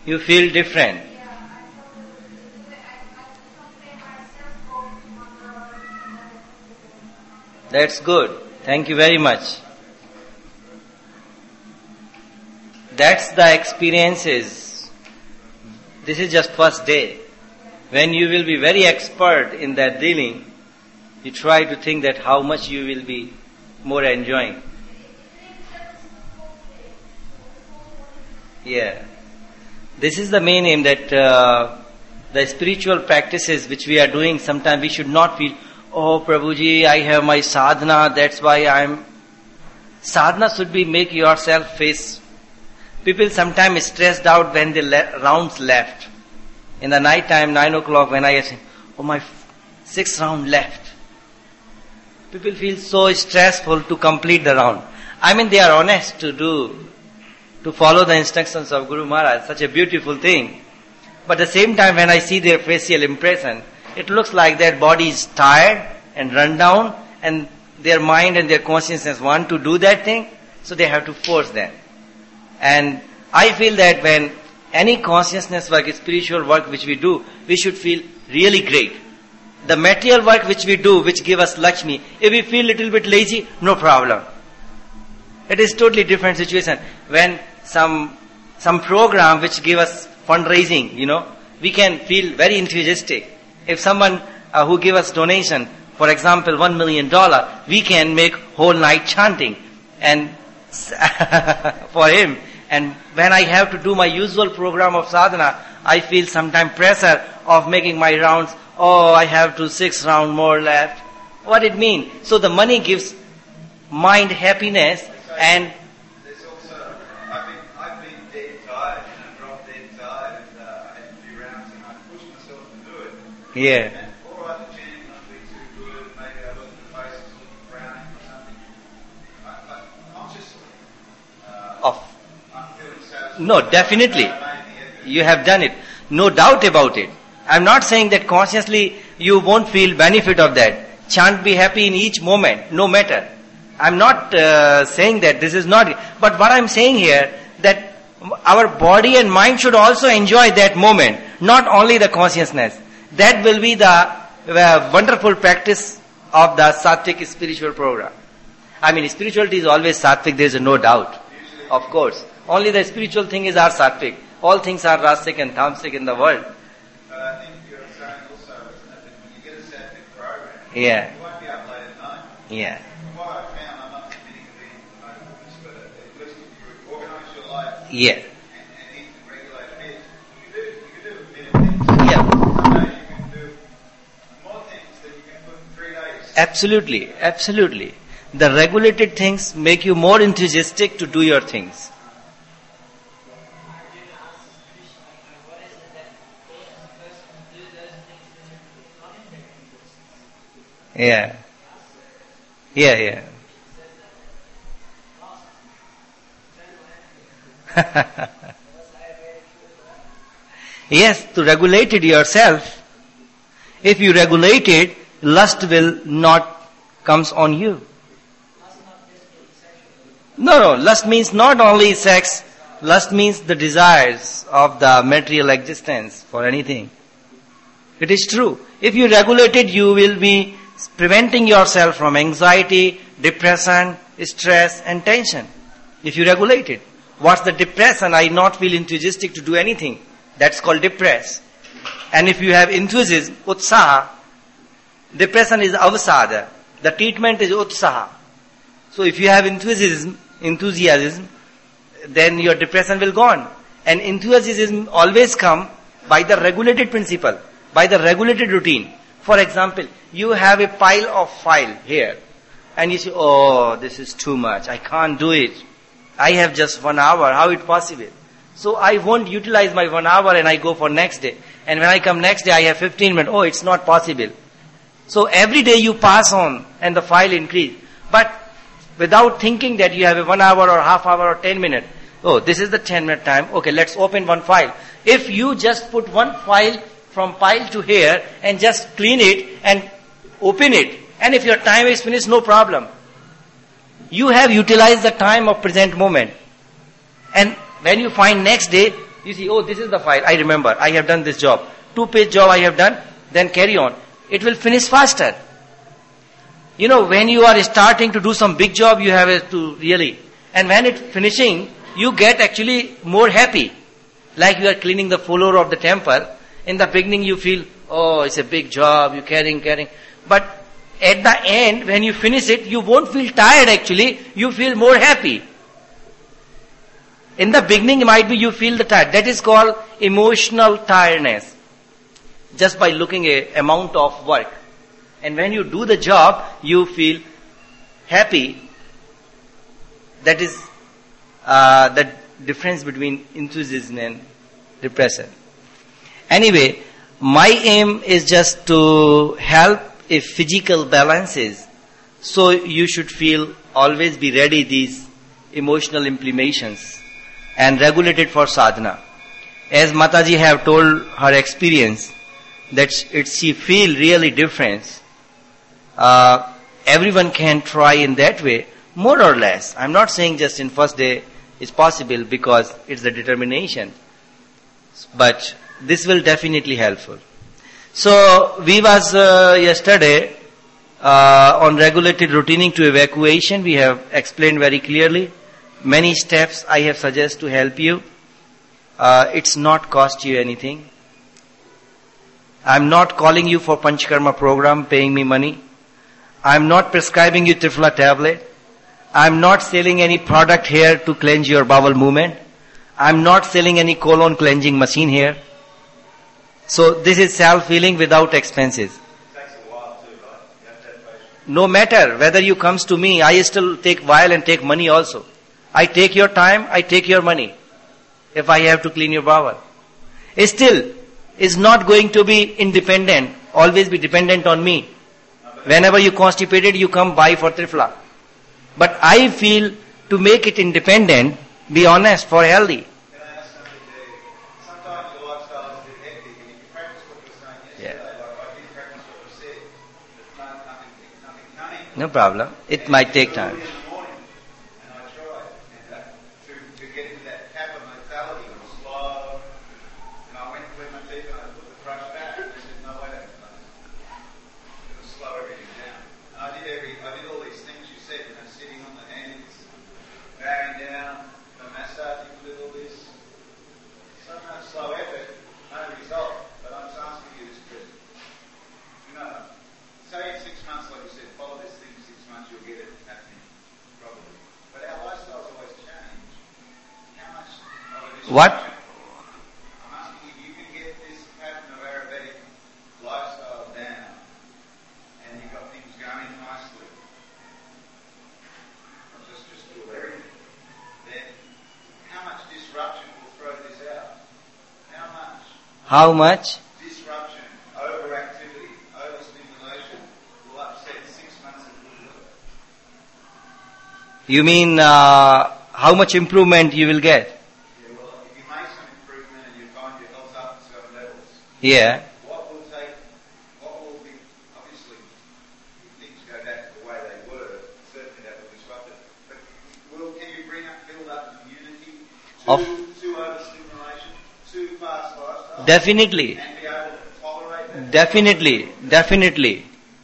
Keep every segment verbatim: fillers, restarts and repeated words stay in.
you feel different. That's good. Thank you very much. That's the experiences. This is just first day. When you will be very expert in that dealing, you try to think that how much you will be more enjoying. Yeah. This is the main aim, that uh, the spiritual practices which we are doing, sometimes we should not feel, oh Prabhuji, I have my sadhana, that's why I am. Sadhana should be make yourself face. People sometimes stressed out when the le- rounds left. In the night time, nine o'clock, when I say, oh my sixth round left. People feel so stressful to complete the round. I mean, they are honest to do, to follow the instructions of Guru Maharaj, such a beautiful thing. But at the same time, when I see their facial impression, it looks like their body is tired and run down, and their mind and their consciousness want to do that thing, so they have to force them. And I feel that when any consciousness work, spiritual work which we do, we should feel really great. The material work which we do, which give us Lakshmi, if we feel little bit lazy, no problem. It is totally different situation. When some some program which give us fundraising, you know, we can feel very enthusiastic. If someone uh, who give us donation, for example, one million dollar, we can make whole night chanting and for him. And when I have to do my usual program of sadhana, I feel sometimes pressure of making my rounds. Oh, I have to six round more left. What it mean? So the money gives mind happiness, and there's also, I've been, I've been dead tired, and I dropped dead tired, and uh, I had a few rounds, and I pushed myself to do it. yeah. And all right, the chanting not being too good, maybe I look at the faces, look frowning or something. I, but consciously, uh, Of I'm feeling satisfied. no, definitely, you have done it. No doubt about it. I'm not saying that consciously you won't feel benefit of that. Chant, be happy in each moment, no matter. I'm not uh, saying that this is not. But what I'm saying here, that our body and mind should also enjoy that moment, not only the consciousness. That will be the uh, wonderful practice of the sattvic spiritual program. I mean, spirituality is always sattvic, there is no doubt. Of course. Only the spiritual thing is our sattvic. All things are rasic and tamasic in the world. But I think you're saying also, isn't it, that when you get a sattvic program, Yeah. you won't be up late at night. Yeah. From what I found, I'm not committing to being promoted this, but at least if you organise your life Yeah. and, and eat and regulate a bit, you can do, you can do a bit of things. Yeah. Some days you can do more things than you can put in three days. Absolutely. Absolutely. The regulated things make you more enthusiastic to do your things. Yeah. Yeah, yeah. Yes, to regulate it yourself. If you regulate it, lust will not comes on you. No, no, lust means not only sex, lust means the desires of the material existence for anything. It is true. If you regulate it, you will be preventing yourself from anxiety, depression, stress and tension. If you regulate it. What's the depression? I not feel enthusiastic to do anything. That's called depress. And if you have enthusiasm, utsaha, depression is avasada. The treatment is utsaha. So if you have enthusiasm, enthusiasm, then your depression will gone. And enthusiasm always come by the regulated principle, by the regulated routine. For example, you have a pile of file here, and you say, oh, this is too much, I can't do it. I have just one hour, how it possible? So I won't utilize my one hour and I go for next day. And when I come next day, I have fifteen minutes. Oh, it's not possible. So every day you pass on and the file increase. But without thinking that you have a one hour or half hour or ten minutes. Oh, this is the ten minute time. Okay, let's open one file. If you just put one file from pile to here and just clean it and open it, and if your time is finished, no problem. You have utilized the time of present moment. And when you find next day, You see, oh, this is the file. I remember. I have done this job. Two-page job I have done. Then carry on. It will finish faster. You know, when you are starting to do some big job, you have to really... And when it's finishing, you get actually more happy. Like you are cleaning the floor of the temple. In the beginning you feel, oh, it's a big job, you're carrying, carrying. But at the end, when you finish it, you won't feel tired actually. You feel more happy. In the beginning, it might be you feel the tired. That is called emotional tiredness. Just by looking at amount of work. And when you do the job, you feel happy. That is uh, the difference between enthusiasm and depression. Anyway, my aim is just to help if physical balances. So you should feel, always be ready these emotional implications and regulate it for sadhana. As Mataji have told her experience, that it she feel really difference. Uh, everyone can try in that way, more or less. I'm not saying just in first day is possible because it's the determination. But this will definitely helpful. So we was uh, yesterday uh, on regulated routining to evacuation. We have explained very clearly. Many steps I have suggested to help you. Uh, it's not cost you anything. I'm not calling you for Panchkarma program, paying me money. I'm not prescribing you Triphala tablet. I'm not selling any product here to cleanse your bowel movement. I'm not selling any colon cleansing machine here. So this is self-healing without expenses. It takes a while too, right? You have to have patience. No matter whether you comes to me, I still take while and take money also. I take your time, I take your money. If I have to clean your bowel. Still, is not going to be independent, always be dependent on me. Whenever you constipated, you come buy for Triphala. But I feel to make it independent, be honest, for healthy. Can I ask something there? Sometimes your lifestyle is a bit hectic and if you practice what you were saying yesterday, Yeah. like I did practice what you said, there's no, nothing, nothing coming. No problem. It might take time. In the morning, and I tried and, uh, to, to get into that kappa mentality, it was slow, and I went to clean my teeth and I put the brush back and I said, no, wait a minute. It was slow everything down. And I did every, I did all these things you said, you know, sitting on the hands, bowing down, the massaging with all this. So much slow effort, no result. But I'm just asking you this question. You know, say in six months, like you said, follow this thing for six months, you'll get it happening, probably. But our lifestyles always change. How much of a disruption? What? I'm asking you, you can get this pattern of Ayurvedic lifestyle down, and you've got things going nicely. Not just just do everything. Then, how much disruption will throw this out? How much How much? disruption, overactivity, overstimulation will upset six months of good work? You mean uh, how much improvement you will get? Yeah, well, if you make some improvement and you find your health up to certain levels, Yeah. what will take, what will be, obviously, if things go back to the way they were, certainly that will disrupt it. But will, can you bring up, build up immunity to, Of- to overstimulation, to fast lifestyle, Definitely. and be able to tolerate that? Definitely. Definitely.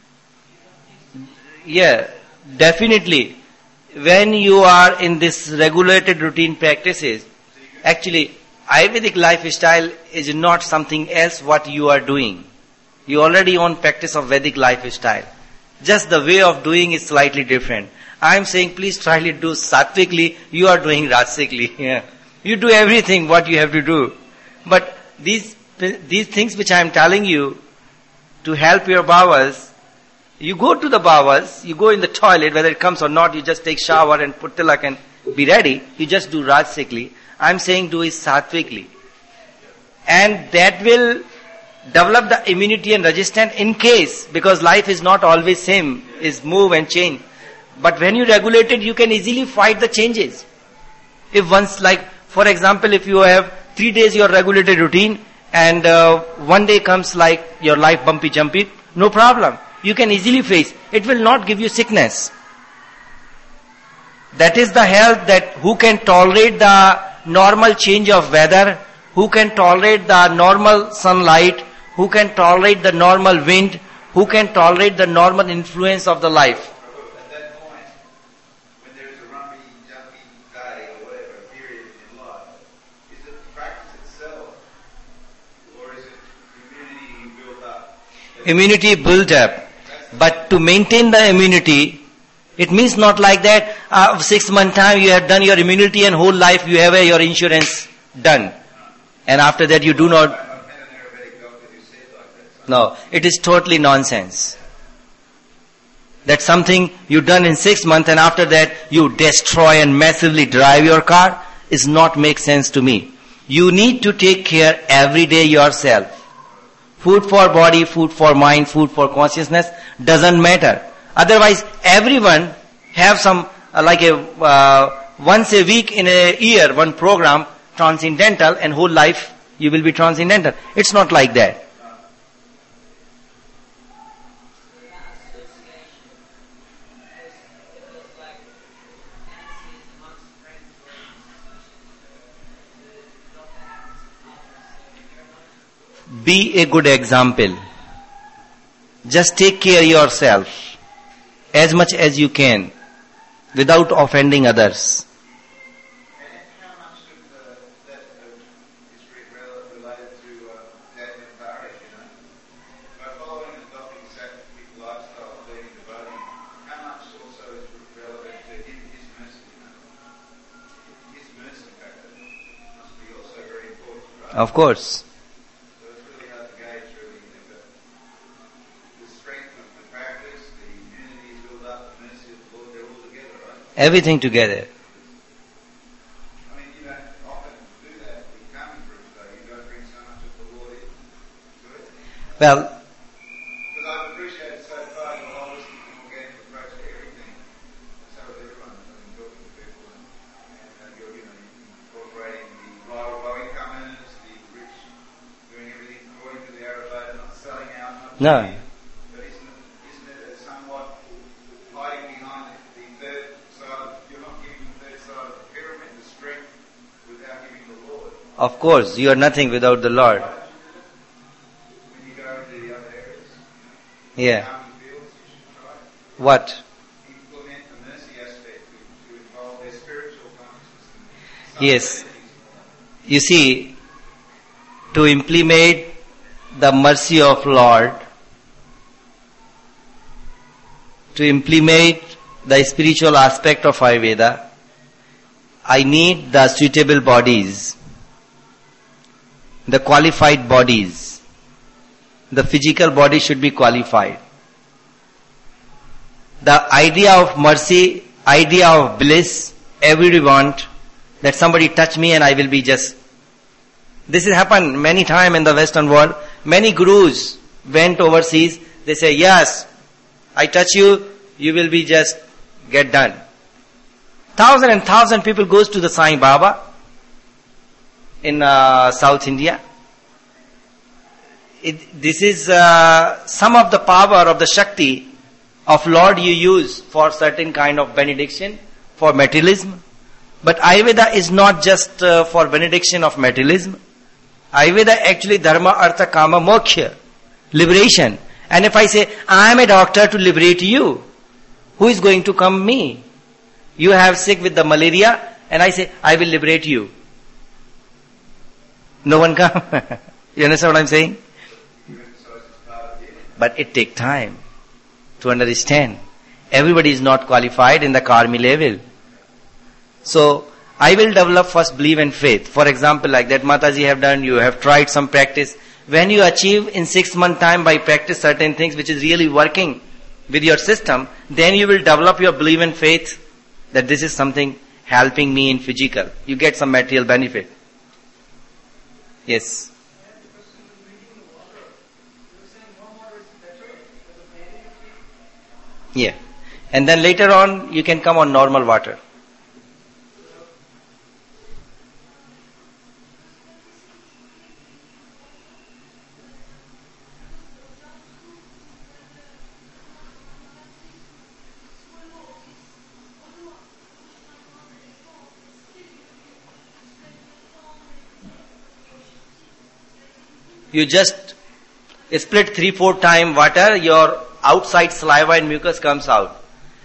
Yeah. Definitely. When you are in this regulated routine practices, actually, Ayurvedic lifestyle is not something else what you are doing. You already on practice of Vedic lifestyle. Just the way of doing is slightly different. I am saying please try to do sattvically, you are doing rajsikly. Yeah. You do everything what you have to do. But these these things which I am telling you to help your bowels, you go to the bowels, you go in the toilet, whether it comes or not, you just take shower and put tilak and be ready. You just do rajsikly. I am saying do it sattvically. And that will develop the immunity and resistance in case, because life is not always same, is move and change. But when you regulate it, you can easily fight the changes. If once, like, for example, if you have three days your regulated routine, and uh, one day comes like your life bumpy jumpy, no problem. You can easily face. It will not give you sickness. That is the health that who can tolerate the normal change of weather, who can tolerate the normal sunlight, who can tolerate the normal wind, who can tolerate the normal influence of the life. At that point, when there is a rumpy, jumpy day or whatever period in life, is it the practice itself, or is it immunity you build up? Immunity built up. But to maintain the immunity, it means not like that, uh, six month time you have done your immunity and whole life you have uh, your insurance done. And after that you do not. No, it is totally nonsense. That's something you done in six months and after that you destroy and massively drive your car is not make sense to me. You need to take care every day yourself. Food for body, food for mind, food for consciousness doesn't matter. Otherwise, everyone have some, uh, like a, uh, once a week in a year, one program, transcendental, and whole life you will be transcendental. It's not like that. Be a good example. Just take care of yourself as much as you can without offending others. And how much of the, that uh, is related to uh, that parish, you know? By following and adopting a sacred lifestyle of leading the body, how much also is relevant to his, his mercy, you know? His mercy factor must be also very important, right? Of course. Everything together. I mean, you don't often do that with coming groups, though. You don't bring so much of the Lord into it. Well, because I've appreciated so far your holistic and organic approach to everything. So with everyone, I've been talking to people, and, and uh, you're, you know, incorporating the low, low incomers, the rich, doing everything according to the Ayurveda, not selling out, not no. cheating. But isn't it, isn't it a somewhat hiding behind the, the third side? You're not giving the third side of the pyramid the strength without giving the Lord. Of course, you are nothing without the Lord. When you go into the other areas, Yeah. army fields, you should try to What? implement the mercy aspect to, to involve their spiritual consciousness. Yes. You see, to implement the mercy of Lord, to implement the spiritual aspect of Ayurveda, I need the suitable bodies, the qualified bodies. The physical body should be qualified. The idea of mercy, idea of bliss, everybody want that somebody touch me and I will be just. This has happened many times in the Western world. Many gurus went overseas. They say, yes, I touch you, you will be just get done. Thousand and thousand people goes to the Sai Baba in uh, South India. It, this is uh, some of the power of the Shakti of Lord you use for certain kind of benediction, for materialism. But Ayurveda is not just uh, for benediction of materialism. Ayurveda actually dharma, artha, kama, moksha, liberation. And if I say, I am a doctor to liberate you, who is going to come me? You have sick with the malaria and I say, I will liberate you. No one come. You understand what I'm saying? But it takes time to understand. Everybody is not qualified in the karmi level. So, I will develop first belief and faith. For example, like that Mataji have done, you have tried some practice. When you achieve in six month time by practice certain things which is really working with your system, then you will develop your belief and faith that this is something helping me in physical. You get some material benefit. Yes. Yeah. And then later on, you can come on normal water. you just split three, four time water, your outside saliva and mucus comes out.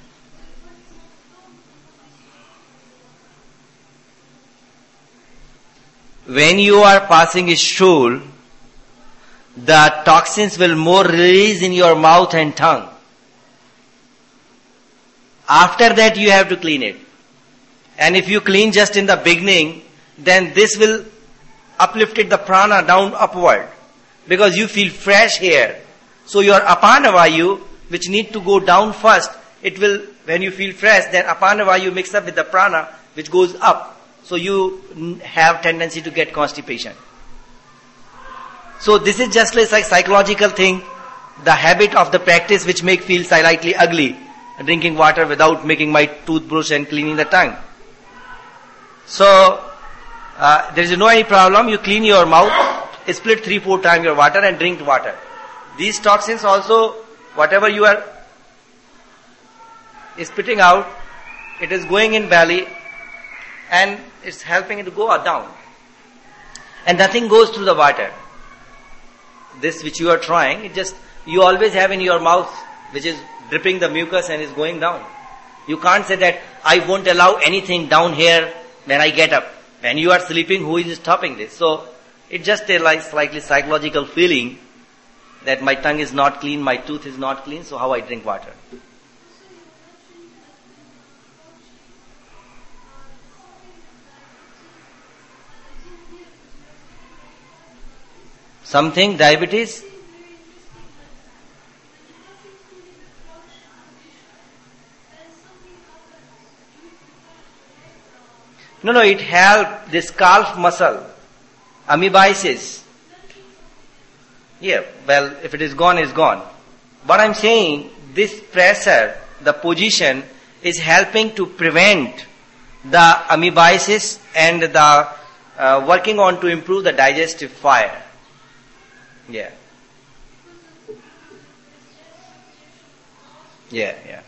When you are passing a stool, the toxins will more release in your mouth and tongue. After that you have to clean it. And if you clean just in the beginning, then this will uplift it the prana down upward. Because you feel fresh here. So your apana vayu, which need to go down first, it will, when you feel fresh, then apana vayu mix up with the prana, which goes up. So you have tendency to get constipation. So this is just like a psychological thing, the habit of the practice which make feel slightly ugly, drinking water without making my toothbrush and cleaning the tongue. So uh, there is no any problem. You clean your mouth, split three, four times your water and drink water. These toxins also, whatever you are spitting out, it is going in belly and it's helping it to go down. And nothing goes through the water. This which you are trying, it just, you always have in your mouth, which is dripping the mucus and is going down. You can't say that I won't allow anything down here when I get up. When you are sleeping, who is stopping this? So it's just a like slightly psychological feeling that my tongue is not clean, my tooth is not clean, so how I drink water. Something, diabetes? No, no, it helps this calf muscle, amoebiasis. Yeah, well, if it is gone, it's gone. But I'm saying this pressure, the position, is helping to prevent the amoebiasis and the uh, working on to improve the digestive fire. Yeah. Yeah, yeah.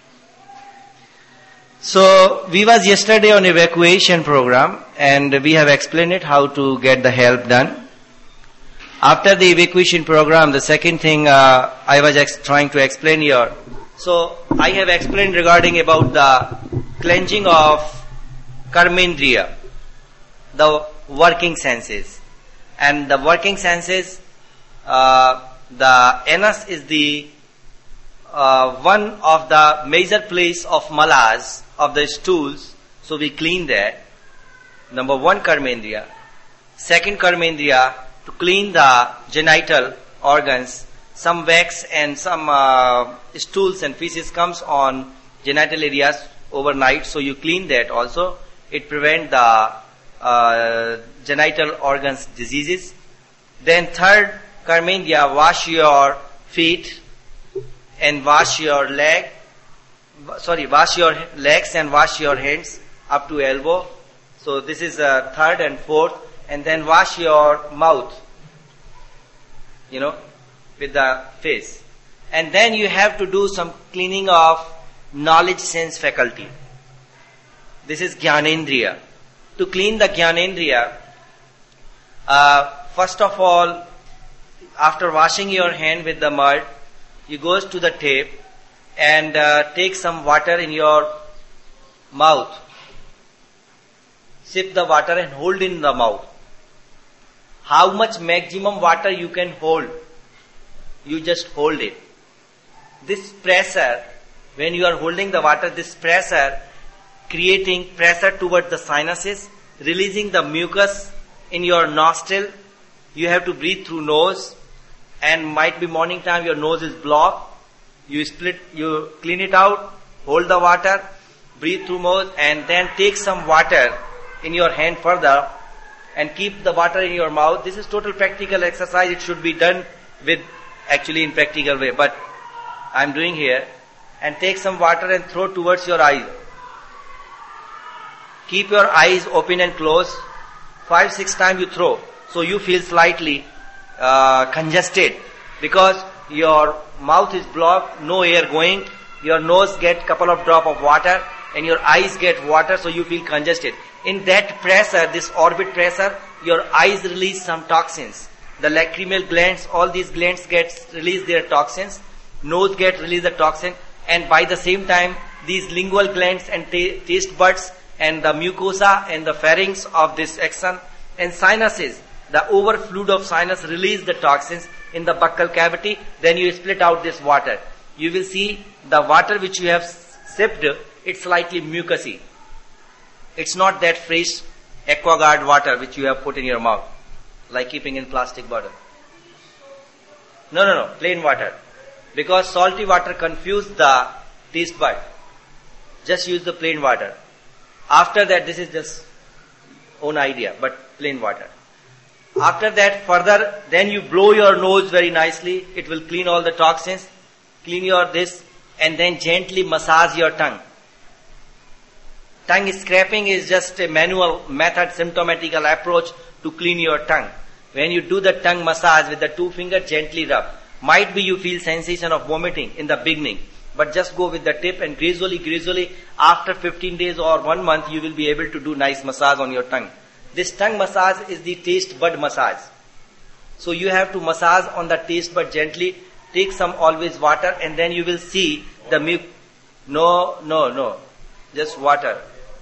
So, we was yesterday on evacuation program and we have explained it how to get the help done. After the evacuation program, the second thing uh, I was ex- trying to explain here. So, I have explained regarding about the cleansing of karmendriya, the working senses. And the working senses, uh, the anus is the uh, one of the major place of malas, of the stools. So we clean that. Number one, karmendriya. Second, karmendriya, to clean the genital organs. Some wax and some uh, stools and feces comes on genital areas overnight. So you clean that also. It prevents the uh, genital organs diseases. Then third, karmendriya, wash your feet and wash your leg. Sorry, wash your legs and wash your hands up to elbow. So this is uh, third and fourth. And then wash your mouth, you know, with the face. And then you have to do some cleaning of knowledge sense faculty. This is Jnanendriya. To clean the Jnanendriya, uh, first of all, after washing your hand with the mud, you goes to the tap and uh, take some water in your mouth. Sip the water and hold in the mouth. How much maximum water you can hold? You just hold it. This pressure, when you are holding the water, this pressure creating pressure towards the sinuses, releasing the mucus in your nostril. You have to breathe through nose, and might be morning time your nose is blocked. You split, you clean it out, hold the water, breathe through nose, and then take some water in your hand further and keep the water in your mouth. This is total practical exercise. It should be done with actually in practical way, but I'm doing here. And take some water and throw towards your eyes. Keep your eyes open and closed. Five, six times you throw. So you feel slightly uh, congested because your mouth is blocked, no air going. Your nose get couple of drop of water and your eyes get water, so you feel congested. In that pressure, this orbit pressure, your eyes release some toxins. the lacrimal glands, all these glands get release their toxins, nose get release the toxin, and by the same time, these lingual glands and ta- taste buds and the mucosa and the pharynx of this axon and sinuses, the overfluid of sinus release the toxins in the buccal cavity, then you split out this water. You will see the water which you have sipped, it's slightly mucousy. It's not that fresh AquaGuard water which you have put in your mouth, like keeping in plastic bottle. No, no, no, plain water. Because salty water confused the taste bud. Just use the plain water. After that, this is just own idea, but plain water. After that, further, then you blow your nose very nicely. It will clean all the toxins. Clean your this, and then gently massage your tongue. Tongue scraping is just a manual method, symptomatical approach to clean your tongue. When you do the tongue massage with the two fingers, gently rub. Might be you feel sensation of vomiting in the beginning, but just go with the tip and gradually, gradually, after fifteen days or one month, you will be able to do nice massage on your tongue. This tongue massage is the taste bud massage. So you have to massage on the taste bud gently. Take some always water, and then you will see the milk. No, no, no. Just water.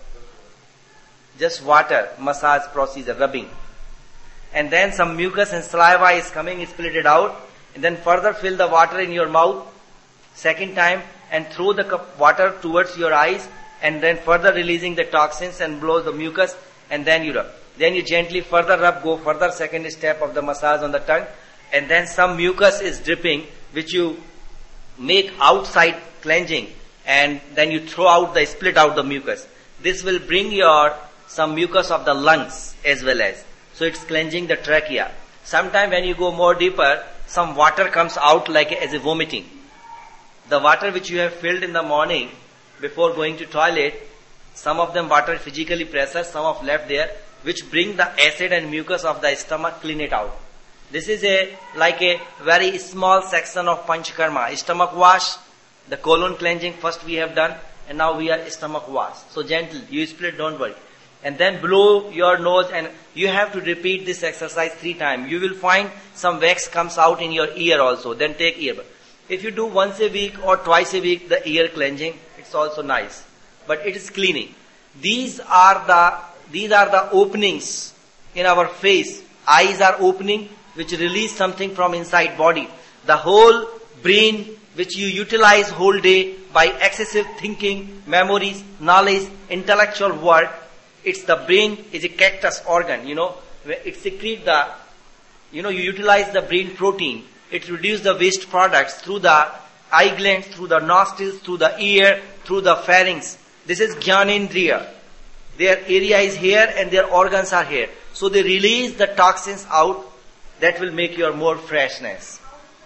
Just water. Massage procedure, rubbing. And then some mucus and saliva is coming, split it out. And then further fill the water in your mouth. Second time. And throw the cup water towards your eyes. And then further releasing the toxins and blow the mucus. And then you rub. Then you gently further rub, go further second step of the massage on the tongue. And then some mucus is dripping, which you make outside cleansing, and then you throw out the, split out the mucus. This will bring your, some mucus of the lungs as well as. So it's cleansing the trachea. Sometime when you go more deeper, some water comes out like as a vomiting. The water which you have filled in the morning before going to toilet, some of them water physically pressure, some of left there, which bring the acid and mucus of the stomach, clean it out. This is a like a very small section of Panchakarma. Stomach wash, the colon cleansing first we have done, and now we are stomach wash. So gentle, you split, don't worry. And then blow your nose, and you have to repeat this exercise three times. You will find some wax comes out in your ear also. Then take earbud. If you do once a week or twice a week the ear cleansing, it's also nice. But it is cleaning. These are the these are the openings in our face. Eyes are opening, which release something from inside body. The whole brain, which you utilize whole day by excessive thinking, memories, knowledge, intellectual work. It's the brain is a cactus organ, you know. It secretes the, you know, you utilize the brain protein. It reduces the waste products through the eye glands, through the nostrils, through the ear, through the pharynx. This is Jnanendriya. Their area is here and their organs are here. So they release the toxins out. That will make your more freshness.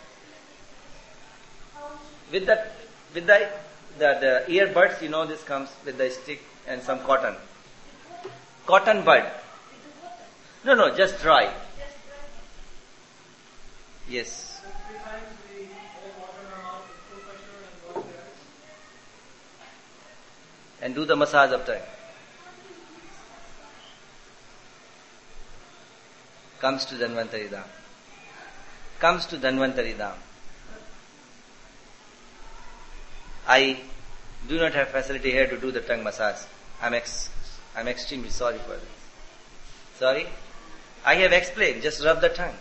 With the with the, the, the earbuds, you know, this comes with the stick and some cotton. Cotton bud. No, no, just dry. Yes. And do the massage after. Comes to Dhanvantari Dham. Comes to Dhanvantari Dham. I do not have facility here to do the tongue massage. I'm ex- I'm extremely sorry for this. Sorry? I have explained. Just rub the tongue.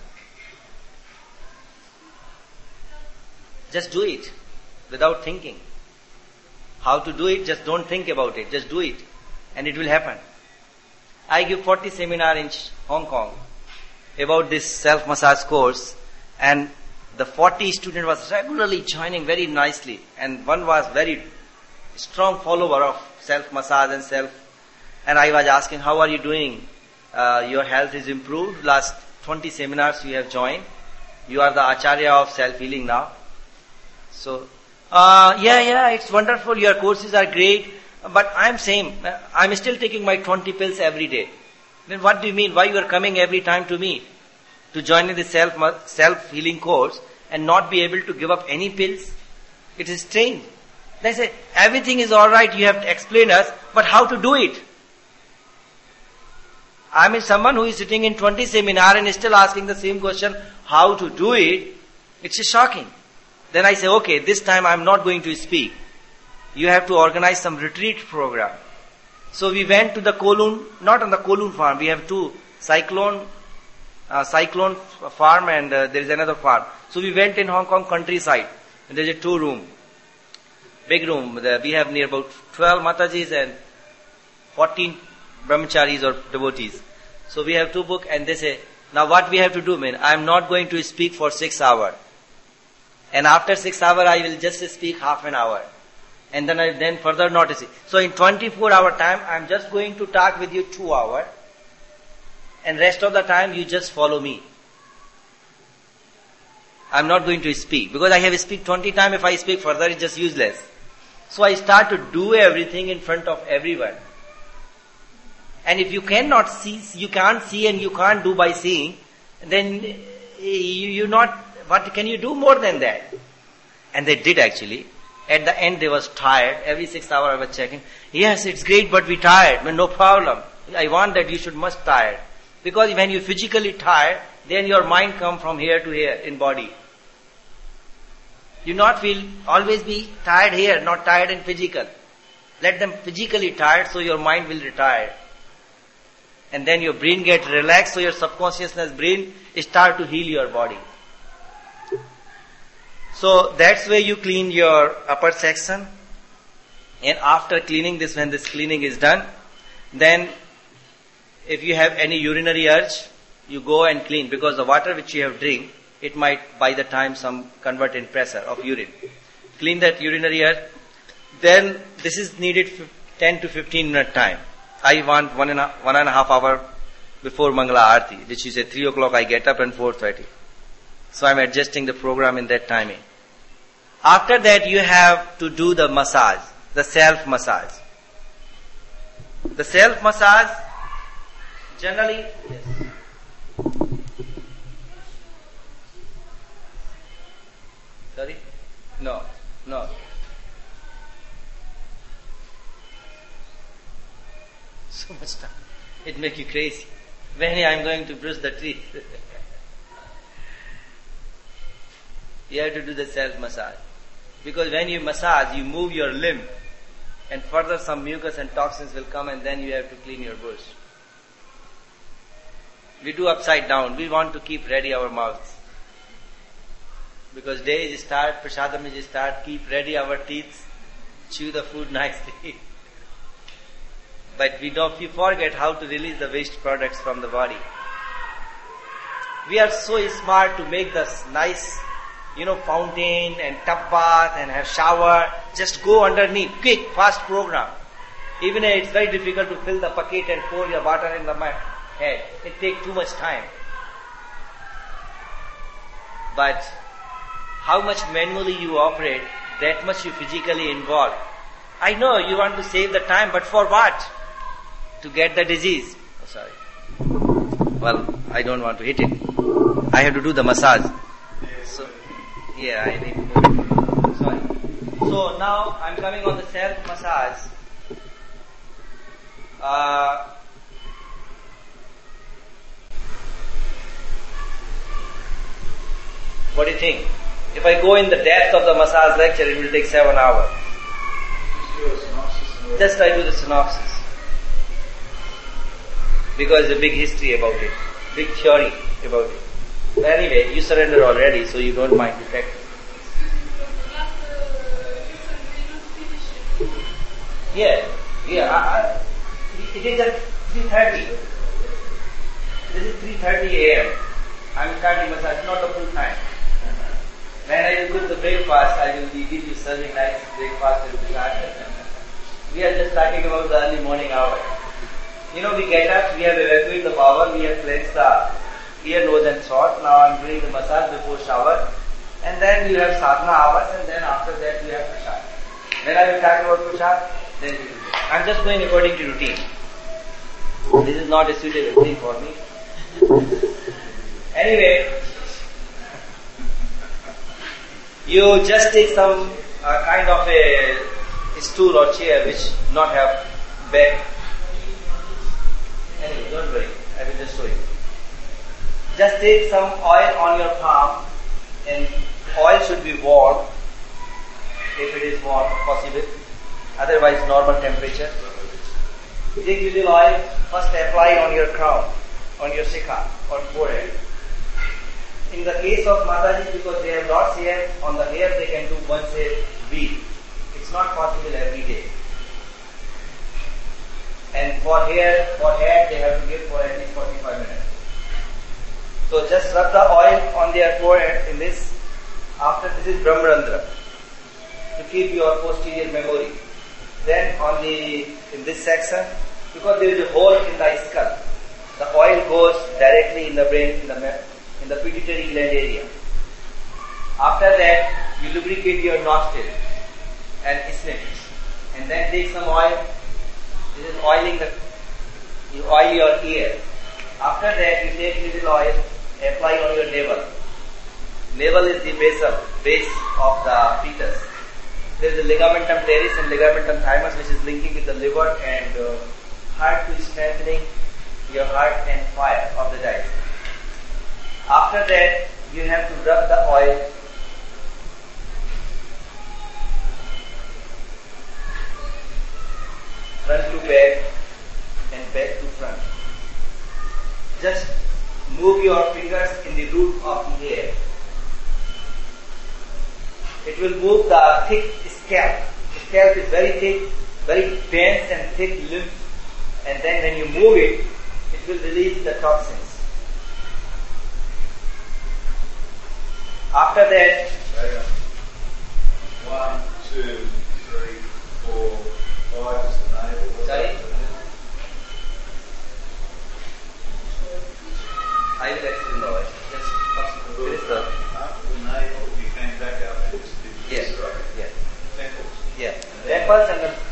Just do it without thinking. How to do it, just don't think about it. Just do it. And it will happen. I give forty seminar in Hong Kong about this self-massage course, and the forty student was regularly joining very nicely, and one was very strong follower of self-massage and self, and I was asking, how are you doing? Uh, your health is improved. Last twenty seminars you have joined. You are the Acharya of self-healing now. So, uh, yeah, yeah, it's wonderful. Your courses are great, but I'm same. I'm still taking my twenty pills every day. Then what do you mean? Why you are coming every time to me to join in the self self-healing course and not be able to give up any pills? It is strange. They say, everything is alright, you have to explain us, but how to do it? I mean, someone who is sitting in twenty seminar and is still asking the same question, how to do it, it's shocking. Then I say, okay, this time I'm not going to speak. You have to organize some retreat program. So we went to the Kowloon, not on the Kowloon farm, we have two, Cyclone, uh, Cyclone farm and uh, there is another farm. So we went in Hong Kong countryside, and there is a two room, big room. We have near about twelve Matajis and fourteen brahmacharis or devotees. So we have two books, and they say, now what we have to do, man, I am not going to speak for six hours. And after six hours, I will just speak half an hour. And then I then further not see. So in twenty-four hour time, I am just going to talk with you two hours. And rest of the time, you just follow me. I am not going to speak. Because I have speak twenty times, if I speak further, it's just useless. So I start to do everything in front of everyone. And if you cannot see, you can't see and you can't do by seeing, then you, you not, what can you do more than that? And they did actually. At the end they was tired. Every six hours I was checking. Yes, it's great, but we tired. Well, no problem. I want that you should much tired. Because when you physically tired, then your mind come from here to here in body. You not feel, always be tired here, not tired in physical. Let them physically tired so your mind will retire. And then your brain get relaxed, so your subconsciousness brain start to heal your body. So that's where you clean your upper section. And after cleaning this, when this cleaning is done, then if you have any urinary urge, you go and clean, because the water which you have drink, it might by the time some convert in pressure of urine. Clean that urinary urge. Then this is needed ten to fifteen minute time. I want one and a, one and a half hour before Mangala Aarti, which is at three o'clock I get up and four thirty. So I'm adjusting the program in that timing. After that you have to do the massage, the self massage. The self massage generally, yes. Sorry? No, no. So much time. It makes you crazy. When I am going to brush the teeth. You have to do the self-massage. Because when you massage, you move your limb. And further some mucus and toxins will come, and then you have to clean your bush. We do upside down. We want to keep ready our mouths. Because day is start, prasadam is start, keep ready our teeth, chew the food nicely. But we don't, we forget how to release the waste products from the body. We are so smart to make this nice, you know, fountain and tub bath and have shower. Just go underneath, quick, fast program. Even if it's very difficult to fill the bucket and pour your water in the head. It takes too much time. But how much manually you operate, that much you physically involve. I know you want to save the time, but for what? To get the disease. Oh, sorry. Well, I don't want to hit it. I have to do the massage. So, yeah, I need to do it. Sorry. So now I'm coming on the self massage. Uh, what do you think? If I go in the depth of the massage lecture, it will take seven hours. Just I do the synopsis. Because there's a big history about it, big theory about it. But anyway, you surrender already, so you don't mind the fact. Yeah, yeah. I, I, it is at three thirty. This is three thirty a.m. I'm starting massage, not the full time. When I will do the breakfast, I will be give you serving nice breakfast and dessert. We are just talking about the early morning hour. You know, we get up, we have evacuated the power, we have cleansed the ear, nose and throat. Now I am doing the massage before shower. And then you have sadhana hours, and then after that you have prasad. When I will talk about prasad, then we will do. I am just going according to routine. This is not a suitable thing for me. Anyway, you just take some uh, kind of a stool or chair which not have back. Anyway, don't worry. just show you. Just take some oil on your palm, and oil should be warm, if it is warm possible, otherwise normal temperature. Take little oil, first apply on your crown, on your shikha or forehead. In the case of Mataji, because they have lots hair, on the hair they can do once a week. It's not possible every day. And for hair, for hair, they have to give for at least forty-five minutes. So just rub the oil on their forehead in this. After this is Brahmarandra, to keep your posterior memory. Then on the, in this section, because there is a hole in the skull, the oil goes directly in the brain, in the in the pituitary gland area. After that, you lubricate your nostril and snip, and then take some oil. This is oiling the, you oil your ear. After that, you take little oil, apply on your navel. Navel is the basal, base of the fetus. There is the ligamentum teres and ligamentum thymus, which is linking with the liver and uh, heart to strengthening your heart and fire of the digestion. After that, you have to rub the oil front to back and back to front. Just move your fingers in the root of the hair. It will move the thick scalp. The scalp is very thick, very dense and thick lymph, and then when you move it, it will release the toxins. After that, one, two, three, four, five is the navel. sorry, I will explain the oil. Just first finish the. After the navel, you came back up and it's Yes, right? yes, Temples. yeah. Temples and then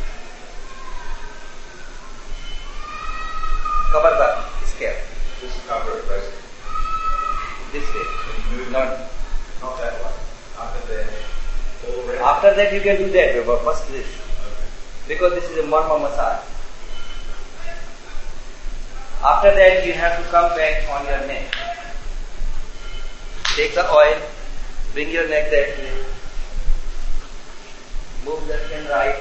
cover the scalp Just cover it basically. this way. And you move Not not that way. Up and down. All around. after that you can do that way, but first this, Okay. because this is a marma massage. After that you have to come back on your neck. Take the oil, bring your neck that way, move left and right.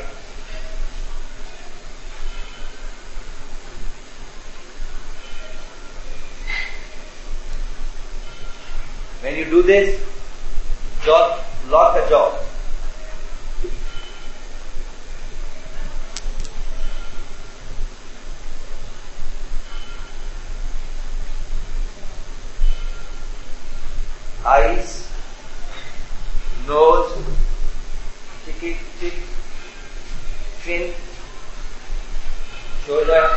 When you do this, jaw, lock the jaw. Eyes, nose, cheek, cheek, chin, shoulder,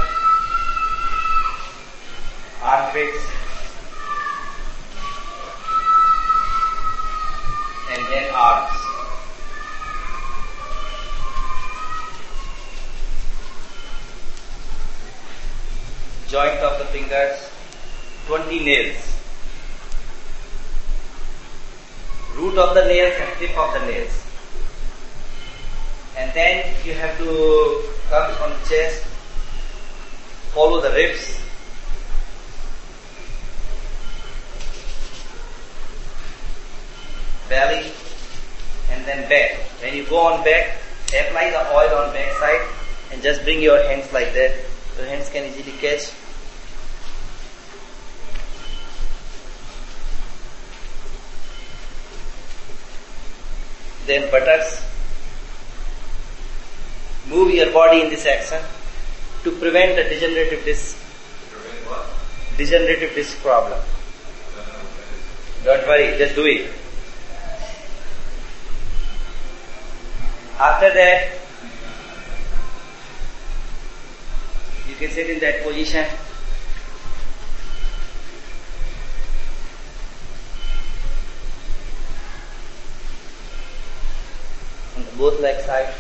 armpits, and then arms. Joint of the fingers, twenty nails. Root of the nails and tip of the nails. And then you have to come on the chest, follow the ribs, belly, and then back. When you go on back, apply the oil on back side and just bring your hands like that. Your hands can easily catch. Then buttocks. Move your body in this action to prevent a degenerative disc, Prevent what? degenerative disc problem. I don't know what that is. Don't worry, just do it. After that, you can sit in that position. On the both leg side.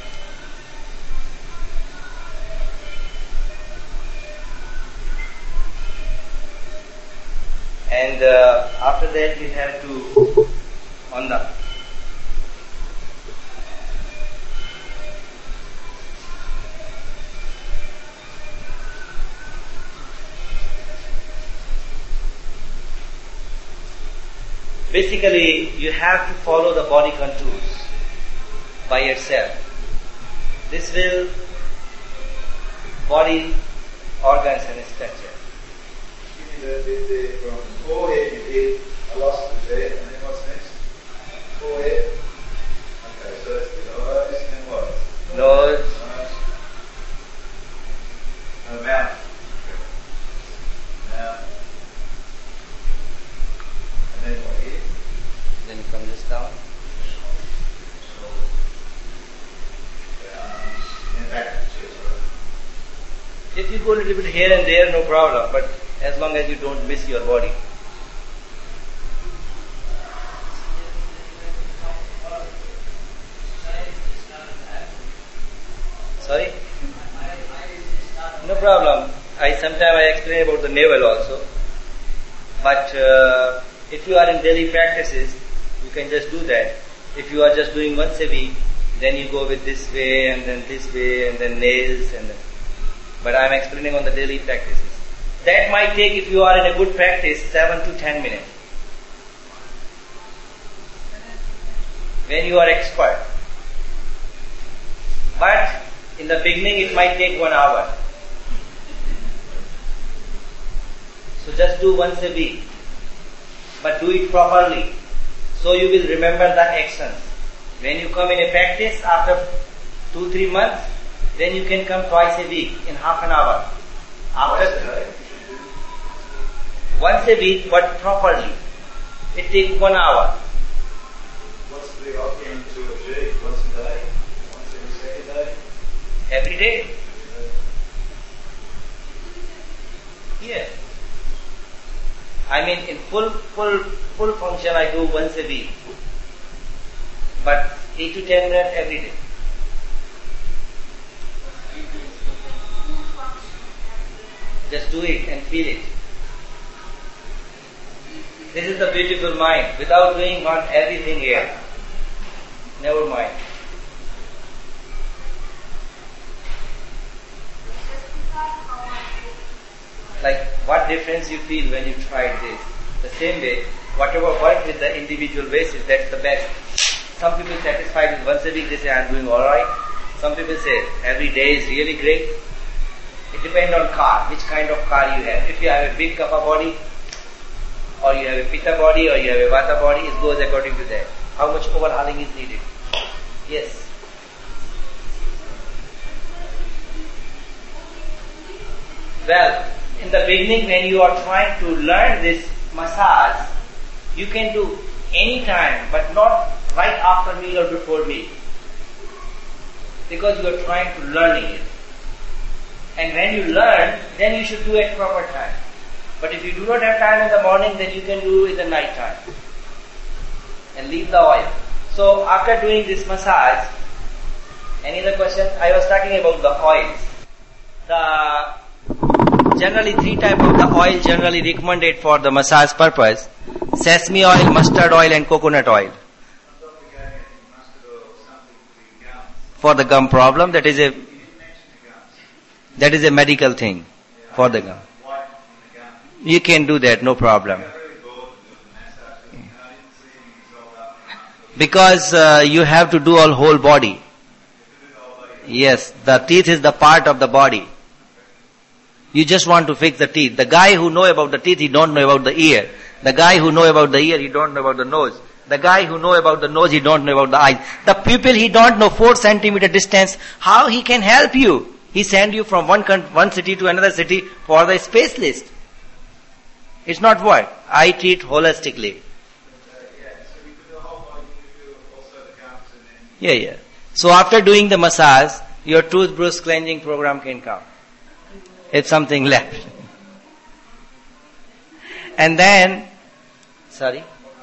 And uh, after that you have to, on the basically you have to follow the body contours by yourself. This will body organs and structure. The, the, the, from the forehead you did, I lost the there, and then what's next? Forehead. Okay, so that's the eyes and what? Nose. Nose. And mouth. Mouth. And then what here? Then come this down. Shoulders. The arms. And back to the chest, right? If you go a little bit here and there, no problem, but as long as you don't miss your body. Sorry? No problem. I sometimes I explain about the navel also. But uh, if you are in daily practices, you can just do that. If you are just doing once a week, then you go with this way and then this way and then nails and then. But I am explaining on the daily practices. That might take, if you are in a good practice, seven to ten minutes. When you are expert. But in the beginning it might take one hour. So just do once a week. But do it properly. So you will remember the actions. When you come in a practice after two, three months, then you can come twice a week in half an hour. After once a week, but properly. It takes one hour. What's the option to achieve? Once a day? Once every second day? Every day. Yes. I mean, in full, full, full function, I do once a week. But eight to ten minutes every day. Just do it and feel it. This is the beautiful mind. Without doing on everything here. Never mind. Like what difference you feel when you tried this? The same way, whatever work with the individual basis, that's the best. Some people satisfied with once a week, they say I'm doing alright. Some people say every day is really great. It depends on car, which kind of car you have. If you have a big kapha body, or you have a pitta body, or you have a vata body, it goes according to that. How much overhauling is needed? Yes. Well, in the beginning when you are trying to learn this massage, you can do any time, but not right after meal or before meal. Because you are trying to learn it. And when you learn, then you should do it proper time. But if you do not have time in the morning, then you can do it in the night time. And leave the oil. So after doing this massage, any other question? I was talking about the oils. The generally three types of the oil generally recommended for the massage purpose: sesame oil, mustard oil, and coconut oil. For the gum problem, that is a that is a medical thing for the gum. You can do that, no problem. Because uh, you have to do all whole body. Yes, the teeth is the part of the body. You just want to fix the teeth. The guy who know about the teeth, he don't know about the ear. The guy who know about the ear, he don't know about the nose. The guy who know about the nose, he don't know about the eyes. The pupil, he don't know four centimeter distance. How he can help you? He send you from one con- one city to another city for the specialist. It's not what? I treat holistically. Yeah, yeah. So after doing the massage, your toothbrush cleansing program can come. If something left. And then, sorry?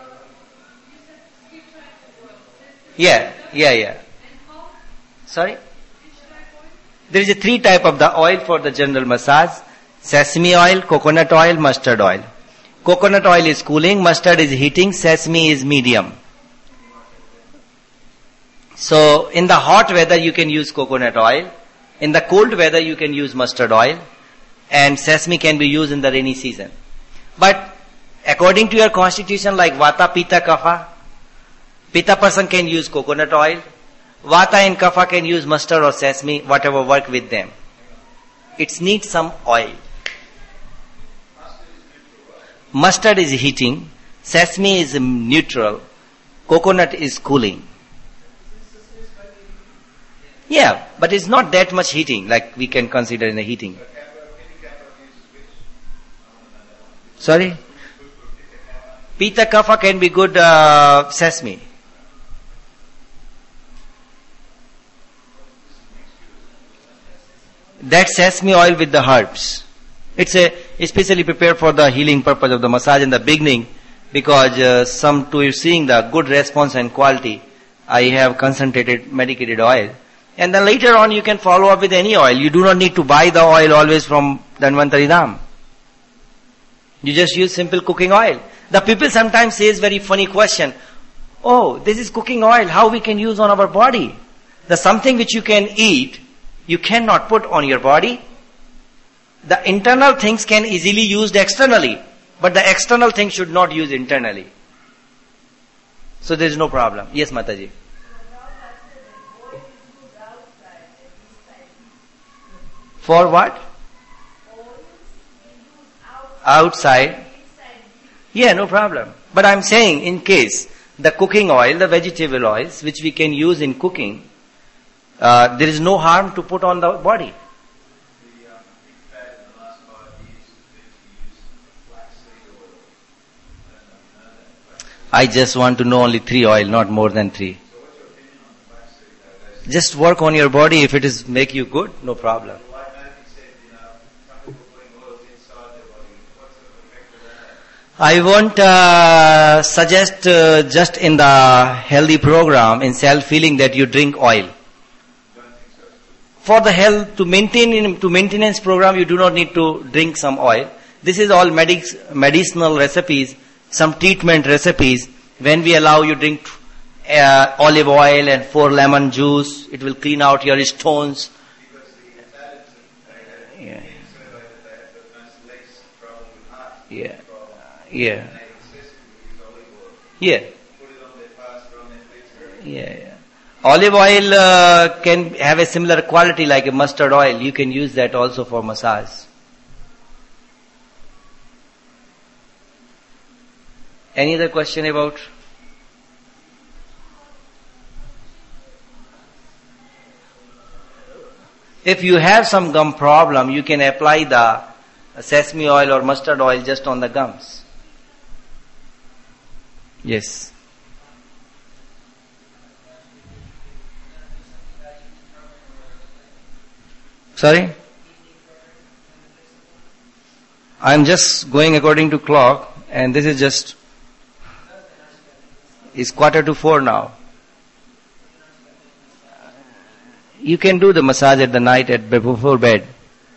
Yeah, yeah, yeah. Sorry? There is a three type of the oil for the general massage: sesame oil, coconut oil, mustard oil. Coconut oil is cooling, mustard is heating, sesame is medium. So in the hot weather you can use coconut oil. In the cold weather you can use mustard oil. And sesame can be used in the rainy season. But According to your constitution, like Vata, Pitta, Kapha, Pitta person can use coconut oil. Vata and Kapha can use mustard or sesame, whatever work with them. It needs some oil. Mustard is heating, sesame is neutral, coconut is cooling. Yeah, but it's not that much heating like we can consider in the heating. Sorry? Pitta Kapha can be good uh, sesame. That sesame oil with the herbs. It's a especially prepared for the healing purpose of the massage in the beginning, because uh, some to seeing the good response and quality, I have concentrated medicated oil. And then later on you can follow up with any oil. You do not need to buy the oil always from Dhanvantari Dham. You just use simple cooking oil. The people sometimes says very funny question. Oh, this is cooking oil. How we can use on our body? The something which you can eat, you cannot put on your body. The internal things can easily used externally, but the external things should not use internally. So there is no problem. Yes, Mataji. For what? Outside. Yeah, no problem. But I'm saying, in case the cooking oil, the vegetable oils, which we can use in cooking, uh, there is no harm to put on the body. I just want to know only three oil, not more than three. Just work on your body. If it is make you good, no problem. I won't uh, suggest uh, just in the healthy program, in self-healing, that you drink oil. For the health, to maintain, to maintenance program, you do not need to drink some oil. This is all medic- medicinal recipes, some treatment recipes. When we allow you drink uh, olive oil and four lemon juice, it will clean out your stones. Yeah. Yeah. Yeah. Yeah. Yeah. Yeah. Olive oil uh, can have a similar quality like a mustard oil. You can use that also for massage. Any other question about? If you have some gum problem, you can apply the sesame oil or mustard oil just on the gums. Yes. Sorry? I'm just going according to clock, and this is just, it's quarter to four now. You can do the massage at the night at before bed,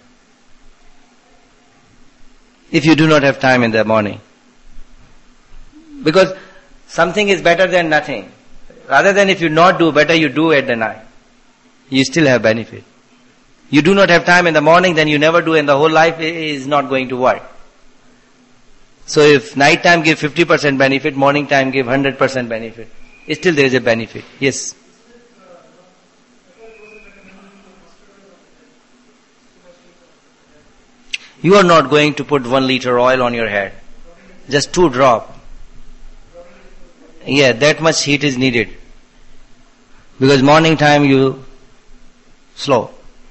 if you do not have time in the morning. Because something is better than nothing. Rather than if you not do, better you do at the night. You still have benefit. You do not have time in the morning, then you never do, and the whole life is not going to work. So if night time give fifty percent benefit, morning time give one hundred percent benefit. Still there is a benefit. Yes. You are not going to put one liter oil on your head. Just two drop. Yeah, that much heat is needed. Because morning time you slow.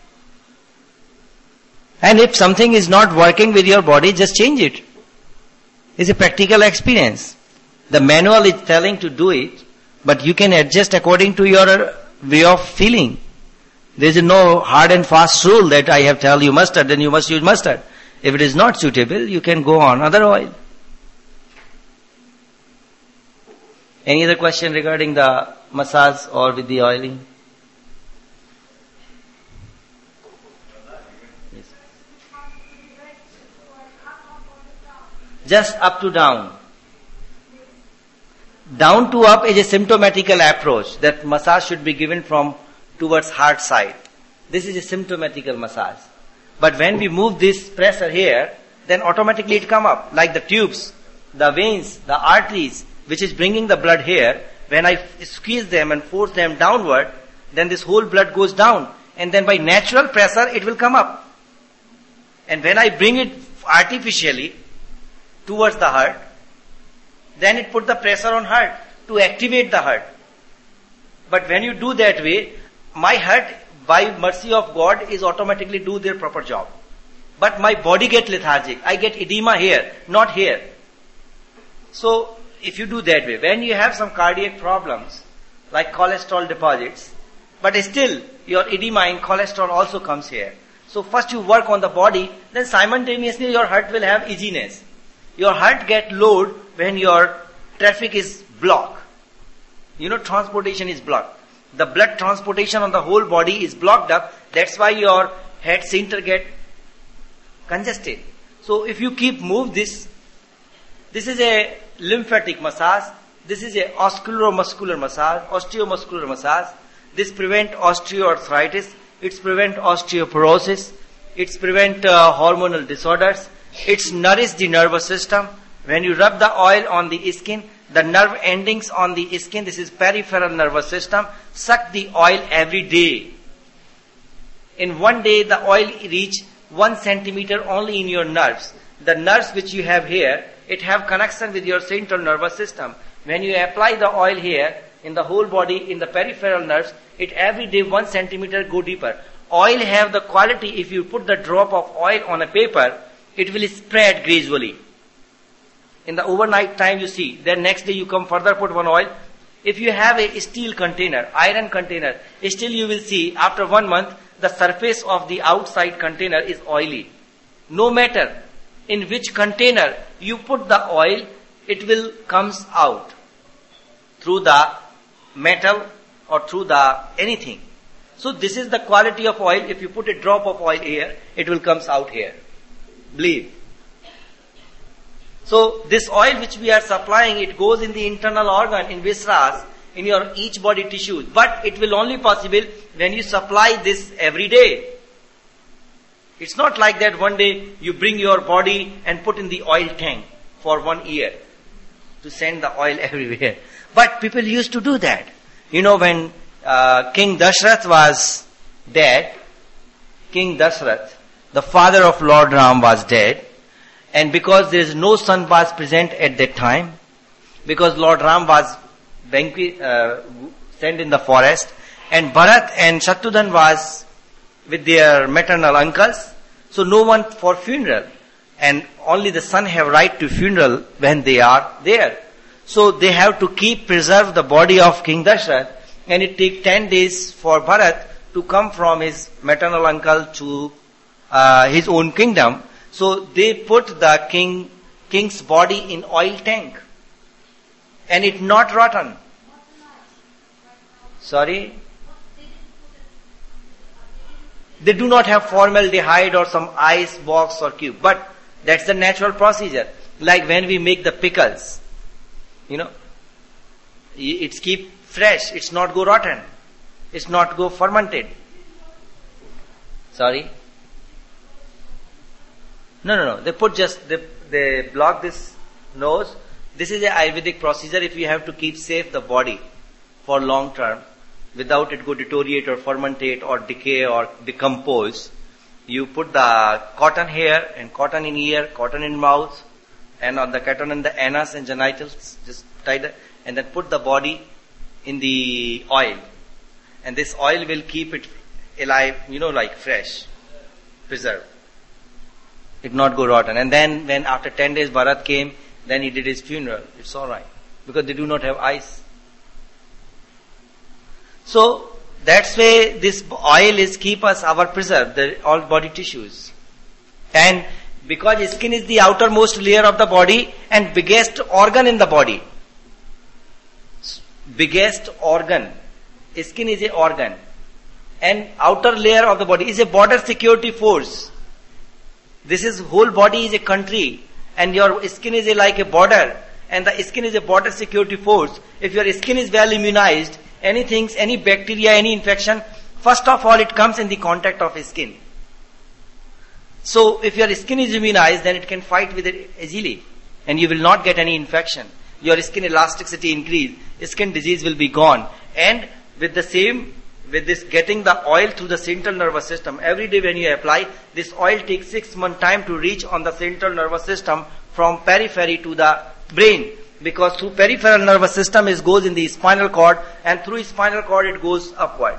And if something is not working with your body, just change it. It's a practical experience. The manual is telling to do it, but you can adjust according to your way of feeling. There is no hard and fast rule that I have tell you mustard, then you must use mustard. If it is not suitable, you can go on other oil. Any other question regarding the massage or with the oiling? Yes. Just up to down. Down to up is a symptomatical approach that massage should be given from towards heart side. This is a symptomatical massage. But when we move this pressure here, then automatically it come up like the tubes. the veins, the arteries, which is bringing the blood here, when I squeeze them and force them downward, then this whole blood goes down. And then by natural pressure, it will come up. And when I bring it artificially towards the heart, then it put the pressure on heart to activate the heart. But when you do that way, my heart, by mercy of God, is automatically do their proper job. But my body get lethargic. I get edema here, not here. So, if you do that way, when you have some cardiac problems, like cholesterol deposits, but still your edema and cholesterol also comes here. So first you work on the body, then simultaneously your heart will have easiness. Your heart get load when your traffic is blocked. You know, transportation is blocked. The blood transportation on the whole body is blocked up. That's why your head center get congested. So if you keep move this, this is a lymphatic massage. This is a osteomuscular massage, osteomuscular massage. This prevent osteoarthritis. It's prevent osteoporosis. It's prevent uh, hormonal disorders. It's nourish the nervous system. When you rub the oil on the skin, the nerve endings on the skin, this is peripheral nervous system, suck the oil every day. In one day, the oil reach one centimeter only in your nerves. The nerves which you have here, it have connection with your central nervous system. When you apply the oil here, in the whole body, in the peripheral nerves, it every day one centimeter go deeper. Oil have the quality, if you put the drop of oil on a paper, it will spread gradually. In the overnight time you see, then next day you come further put one oil. If you have a steel container, iron container, still you will see after one month, the surface of the outside container is oily. No matter in which container you put the oil, it will comes out through the metal or through the anything. So this is the quality of oil. If you put a drop of oil here, it will comes out here. Believe. So this oil which we are supplying, it goes in the internal organ, in visceras, in your each body tissues. But it will only possible when you supply this every day. It's not like that one day you bring your body and put in the oil tank for one year to send the oil everywhere. But people used to do that. You know, when uh, King Dashrath was dead, King Dashrath, the father of Lord Ram, was dead. And because there is no son was present at that time, because Lord Ram was banquet, uh, sent in the forest, and Bharat and Shatrughan was with their maternal uncles, so no one for funeral, and only the son have right to funeral when they are there. So they have to keep preserve the body of King Dashrath, and it take ten days for Bharat to come from his maternal uncle to uh, his own kingdom. So they put the king king's body in oil tank, and it not rotten. Sorry? They do not have formaldehyde or some ice box or cube, but that's the natural procedure. Like when we make the pickles, you know, it's keep fresh, it's not go rotten, it's not go fermented. Sorry? No, no, no. They put just, they, they block this nose. This is a Ayurvedic procedure if you have to keep safe the body for long term, without it go deteriorate or fermentate or decay or decompose. You put the cotton here and cotton in ear, cotton in mouth, and on the cotton in the anus and genitals, just tie the, and then put the body in the oil. And this oil will keep it alive, you know, like fresh, preserved. It not go rotten. And then when after ten days Bharat came, then he did his funeral. It's alright. Because they do not have ice. So, that's why this oil is keep us our preserve, the all body tissues. And because skin is the outermost layer of the body and biggest organ in the body. Biggest organ. Skin is a organ. And outer layer of the body is a border security force. This is whole body is a country, and your skin is a, like a border, and the skin is a border security force. If your skin is well immunized, anything, any bacteria, any infection, first of all it comes in the contact of skin. So if your skin is immunized, then it can fight with it easily. and you will not get any infection. Your skin elasticity increase, skin disease will be gone. And with the same, with this getting the oil through the central nervous system, every day when you apply, this oil takes six months time to reach on the central nervous system from periphery to the brain. Because through peripheral nervous system it goes in the spinal cord, and through spinal cord it goes upward.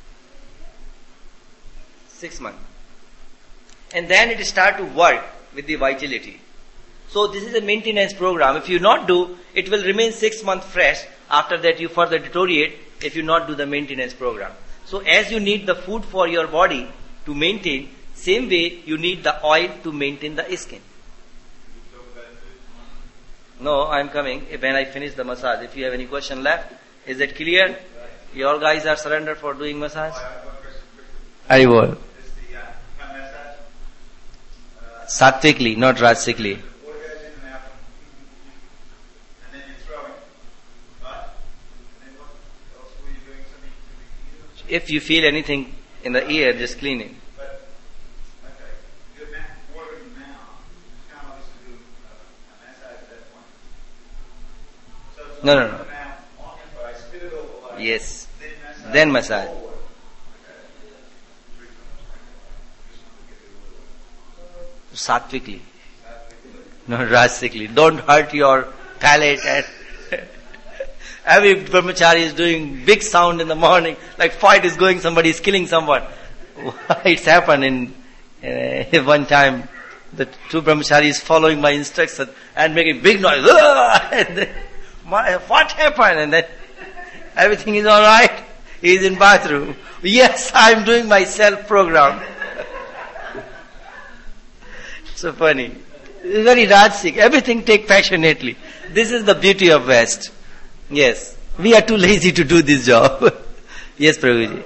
Six months. And then it start to work with the vitality. So this is a maintenance program. If you not do, it will remain six months fresh. After that you further deteriorate if you not do the maintenance program. So as you need the food for your body to maintain, same way you need the oil to maintain the skin. No, I am coming when I finish the massage. If you have any question left, is that clear? Your guys are surrendered for doing massage? I will. Satvikli, not Rajsikli. If you feel anything in the ear, just clean it. No, no, no. Yes. Then massage. Satvikli. No, Rajsikli. Don't hurt your palate. And every brahmachari is doing big sound in the morning, like fight is going, somebody is killing someone. It's happened in uh, one time. The two brahmacharis following my instruction and making big noise. And then, what happened? And then everything is all right. He is in bathroom. Yes, I am doing my self program. So funny. It's very Rajsik. Everything take passionately. This is the beauty of West. Yes. We are too lazy to do this job. Yes, Prabhuji.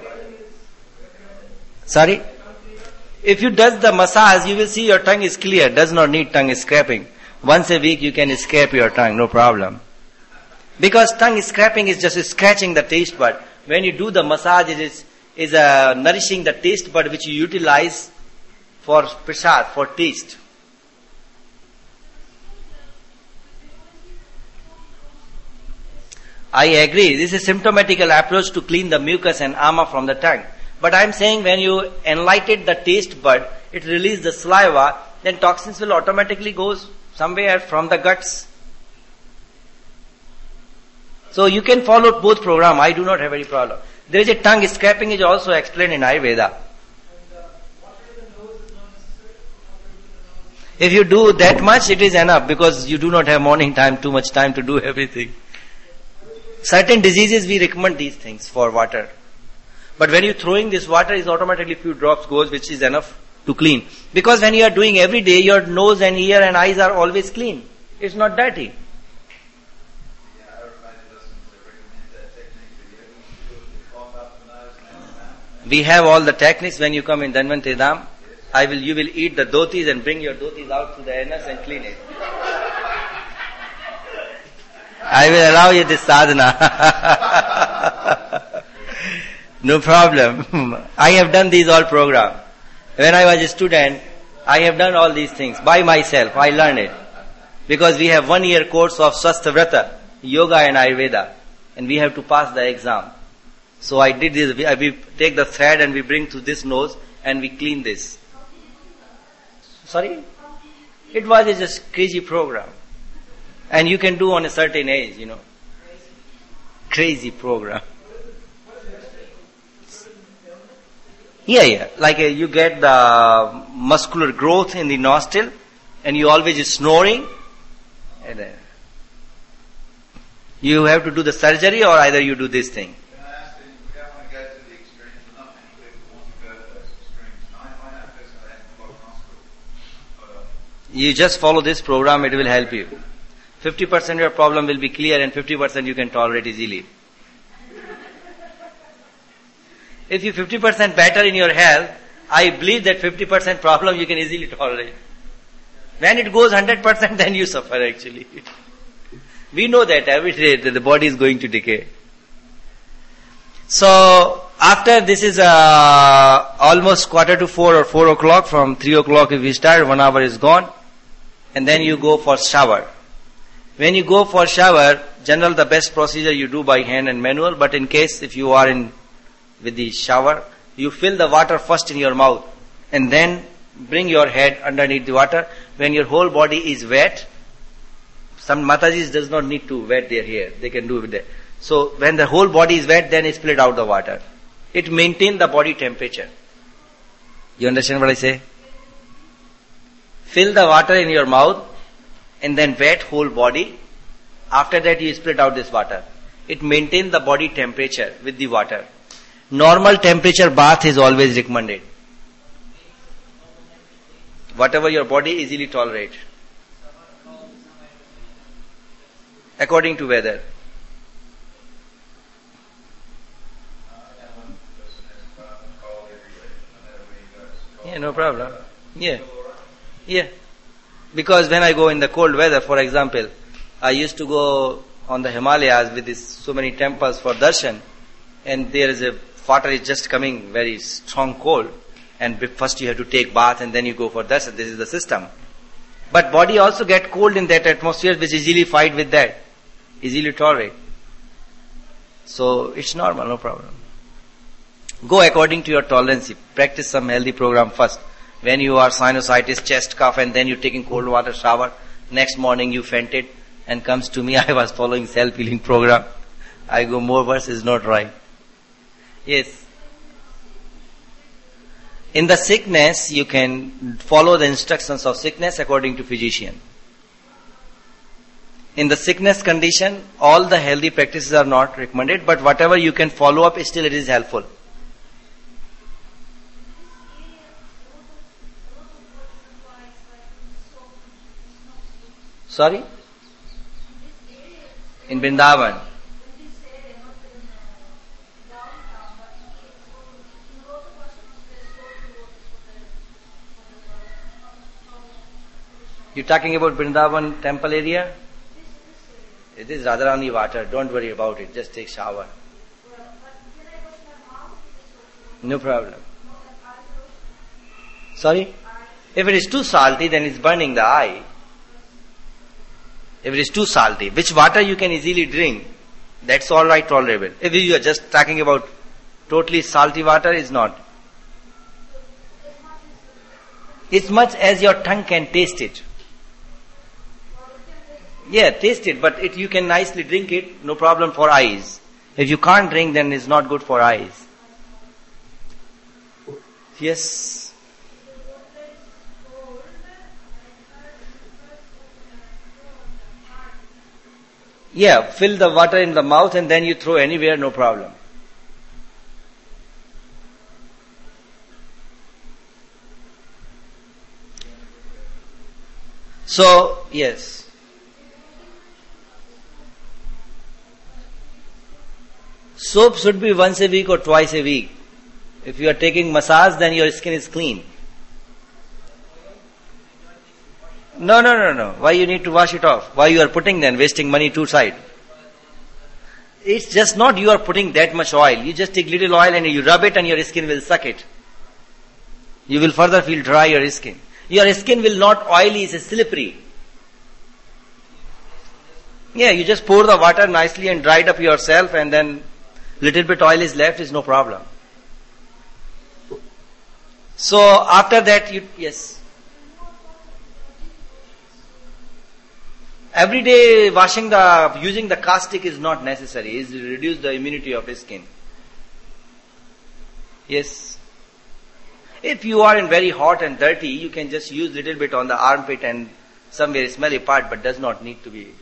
Sorry? If you does the massage, you will see your tongue is clear. Does not need tongue scraping. Once a week you can scrape your tongue, no problem. Because tongue scraping is just scratching the taste bud. When you do the massage, it is, is uh, nourishing the taste bud which you utilize for prasad, for taste. I agree. This is a symptomatical approach to clean the mucus and ama from the tongue. But I am saying when you enlighten the taste bud, it releases the saliva, then toxins will automatically go somewhere from the guts. So you can follow both program. I do not have any problem. There is a tongue scraping is also explained in Ayurveda. If you do that much, it is enough because you do not have morning time, too much time to do everything. Certain diseases we recommend these things for water. But when you throwing this water, is automatically few drops goes, which is enough to clean. Because when you are doing every day, your nose and ear and eyes are always clean. It's not dirty. We have all the techniques when you come in Dhanvantari Dham. I will, you will eat the dhotis and bring your dhotis out to the anus and clean it. I will allow you this sadhana. No problem. I have done these all program. When I was a student, I have done all these things by myself. I learned it. Because we have one year course of Swastha Vrata, Yoga and Ayurveda. And we have to pass the exam. So I did this. We, we take the thread and we bring to this nose and we clean this. Sorry? It was a just crazy program. And you can do on a certain age, you know. Crazy program. Yeah, yeah. Like uh, you get the muscular growth in the nostril and you always is snoring. And uh, you have to do the surgery or either you do this thing. You just follow this program, it will help you. fifty percent of your problem will be clear and fifty percent you can tolerate easily. If you fifty percent better in your health, I believe that fifty percent problem you can easily tolerate. When it goes one hundred percent, then you suffer actually. We know that every day that the body is going to decay. So, after this is uh, almost quarter to four or four o'clock, from three o'clock if we start, one hour is gone. And then you go for shower. When you go for shower, general the best procedure you do by hand and manual, but in case if you are in with the shower, you fill the water first in your mouth and then bring your head underneath the water. When your whole body is wet, some Matajis does not need to wet their hair. They can do it with that. So when the whole body is wet, then split out the water. It maintains the body temperature. You understand what I say? Fill the water in your mouth and then wet whole body. After that you split out this water. It maintains the body temperature with the water. Normal temperature bath is always recommended. Whatever your body easily tolerate. According to weather. Yeah, no problem. Yeah. Yeah. Because when I go in the cold weather, for example, I used to go on the Himalayas with this, so many temples for darshan, and there is a water is just coming very strong cold, and first you have to take bath and then you go for darshan. This is the system. But body also get cold in that atmosphere, which easily fight with that, easily tolerate. So it's normal, no problem. Go according to your tolerance. Practice some healthy program first. When you are sinusitis, chest cough, and then you're taking cold water shower, next morning you fainted and comes to me, I was following self-healing program. I go, more worse is not right. Yes. In the sickness, you can follow the instructions of sickness according to physician. In the sickness condition, all the healthy practices are not recommended, but whatever you can follow up, still it is helpful. Sorry? In Vrindavan. You're talking about Vrindavan temple area? It is Radharani water. Don't worry about it. Just take shower. No problem. Sorry? If it is too salty, then it's burning the eye. If it is too salty, which water you can easily drink, that's all right, tolerable. If you are just talking about totally salty water, is not. As much as your tongue can taste it. Yeah, taste it, but it, you can nicely drink it, no problem for eyes. If you can't drink, then it's not good for eyes. Yes. Yeah, fill the water in the mouth and then you throw anywhere, no problem. So, yes. Soap should be once a week or twice a week. If you are taking massage, then your skin is clean. No, no, no, no. Why you need to wash it off? Why you are putting then, wasting money two side? It's just not you are putting that much oil. You just take little oil and you rub it and your skin will suck it. You will further feel dry your skin. Your skin will not oily, it's slippery. Yeah, you just pour the water nicely and dry it up yourself and then little bit oil is left, is no problem. So after that you, yes. Every day washing the, using the caustic is not necessary. It reduces the immunity of the skin. Yes. If you are in very hot and dirty, you can just use little bit on the armpit and somewhere smelly part, but does not need to be.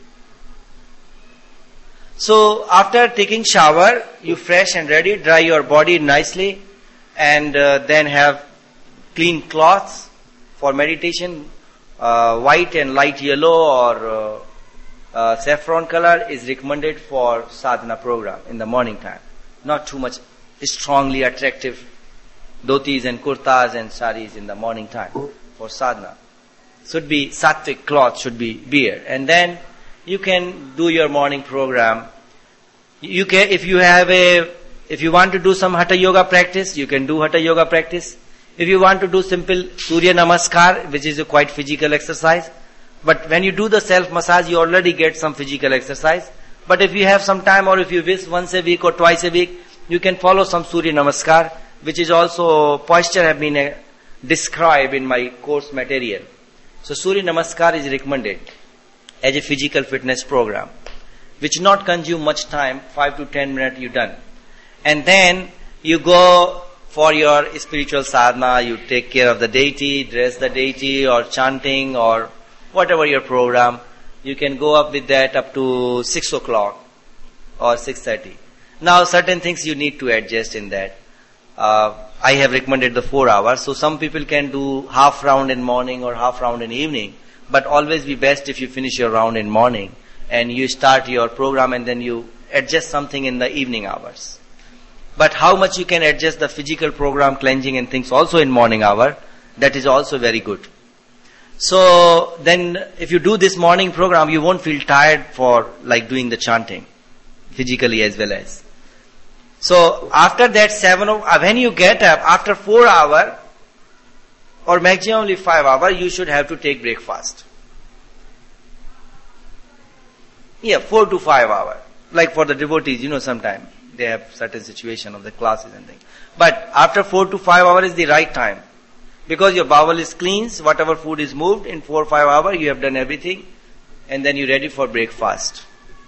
So after taking shower, you fresh and ready, dry your body nicely, and uh, then have clean cloths for meditation. Uh, white and light yellow or uh, uh, saffron color is recommended for sadhana program in the morning time. Not too much strongly attractive dhotis and kurtas and saris in the morning time for sadhana. Should be sattvic cloth should be wear, and then you can do your morning program. You can, if you have a, if you want to do some hatha yoga practice, you can do hatha yoga practice. If you want to do simple Surya Namaskar, which is a quite physical exercise, But when you do the self-massage, you already get some physical exercise. But if you have some time, or if you wish once a week or twice a week, you can follow some Surya Namaskar, which is also, posture have been uh, described in my course material. So Surya Namaskar is recommended as a physical fitness program, which not consume much time, five to ten minutes you done. And then you go for your spiritual sadhana, you take care of the deity, dress the deity, or chanting, or whatever your program. You can go up with that up to six o'clock or six thirty. Now certain things you need to adjust in that. Uh, I have recommended the four hours, so some people can do half round in morning or half round in evening, but always be best if you finish your round in morning and you start your program and then you adjust something in the evening hours. But how much you can adjust the physical program, cleansing and things also in morning hour, that is also very good. So then if you do this morning program, you won't feel tired for like doing the chanting, physically as well as. So after that seven, when you get up, after four hour or maximum only five hour, you should have to take breakfast. Yeah, four to five hour. Like for the devotees, you know, sometime they have certain situation of the classes and things. But after four to five hour is the right time. Because your bowel is cleansed, whatever food is moved, in four or five hours you have done everything, and then you're ready for breakfast.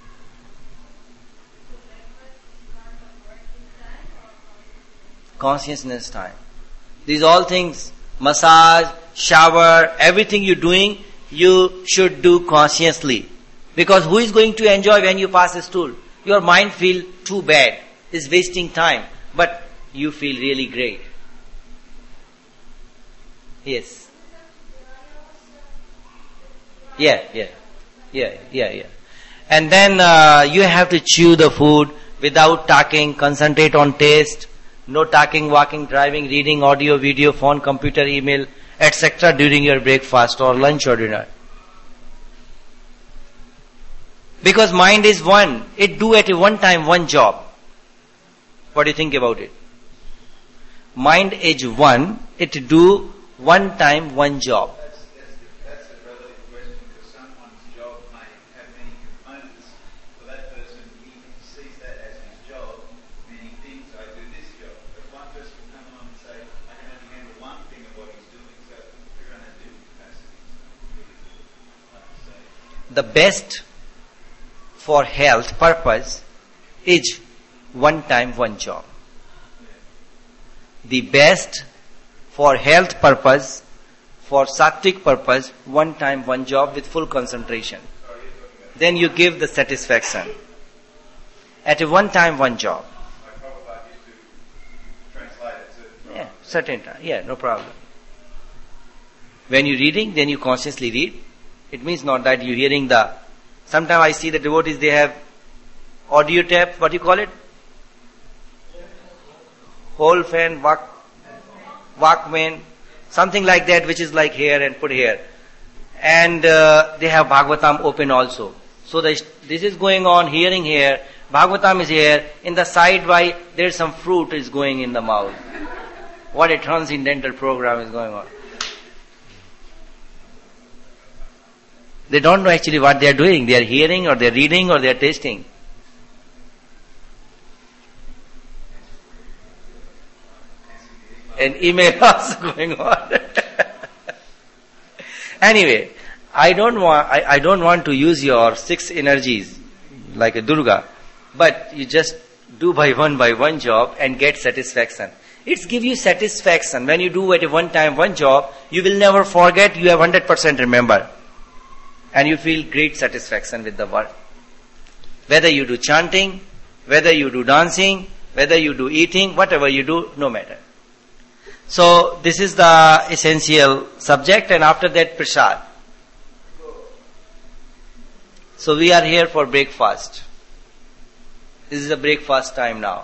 Consciousness time. These all things, massage, shower, everything you're doing, you should do consciously. Because who is going to enjoy when you pass a stool? Your mind feel too bad, is wasting time, but you feel really great. Yes. Yeah, yeah, yeah, yeah, yeah. And then uh, you have to chew the food without talking, concentrate on taste, no talking, walking, driving, reading, audio, video, phone, computer, email, et cetera during your breakfast or lunch or dinner. Because mind is one. It do at a one time one job. What do you think about it? Mind is one. It do one time one job. That's, that's, that's a relative question because someone's job may have many components. For that person, he sees that as his job, meaning things, I do this job. But one person will come along and say, I can only handle one thing of what he's doing, so everyone has different capacities. The best for health purpose is one time one job. The best for health purpose, for sattvic purpose, one time one job with full concentration. Then you give the satisfaction. At a one time one job. Like Prabhupada used to translate it to. Yeah, certain time. Yeah, no problem. When you're reading, then you consciously read. It means not that you're hearing the... Sometimes I see the devotees, they have audio tape, what do you call it? Whole fan, walk, Walkman, something like that, which is like here and put here. And uh, they have Bhagavatam open also. So the, this is going on, hearing here, Bhagavatam is here, in the side by there's some fruit is going in the mouth. What a transcendental program is going on. They don't know actually what they are doing. They are hearing or they are reading or they are tasting. And email also going on. Anyway, I don't want I, I don't want to use your six energies like a Durga, but you just do by one by one job and get satisfaction. It's give you satisfaction. When you do at a one time one job, you will never forget, you have one hundred percent remember. And you feel great satisfaction with the work. Whether you do chanting, whether you do dancing, whether you do eating, whatever you do, no matter. So this is the essential subject, and after that prasad. So we are here for breakfast. This is the breakfast time now.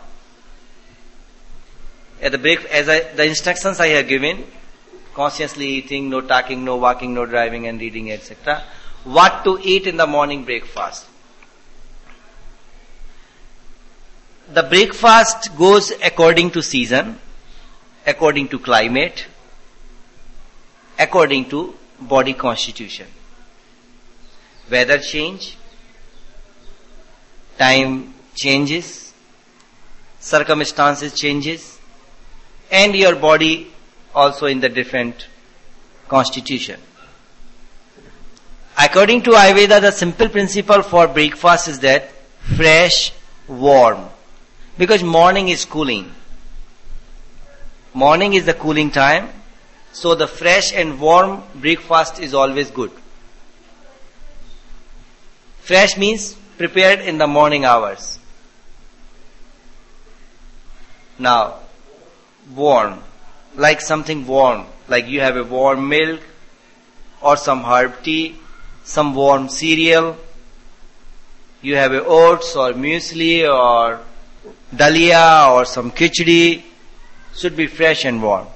At the break, as I, the instructions I have given, consciously eating, no talking, no walking, no driving and reading, et cetera. What to eat in the morning breakfast. The breakfast goes according to season, according to climate, according to body constitution. weather change, time changes, circumstances changes, and your body also in the different constitution. According to Ayurveda, the simple principle for breakfast is that fresh, warm. Because morning is cooling. Morning is the cooling time. So the fresh and warm breakfast is always good. Fresh means prepared in the morning hours. Now, warm. Like something warm. Like you have a warm milk or some herb tea, some warm cereal. You have a oats or muesli or dalia or some khichdi. Should be fresh and warm.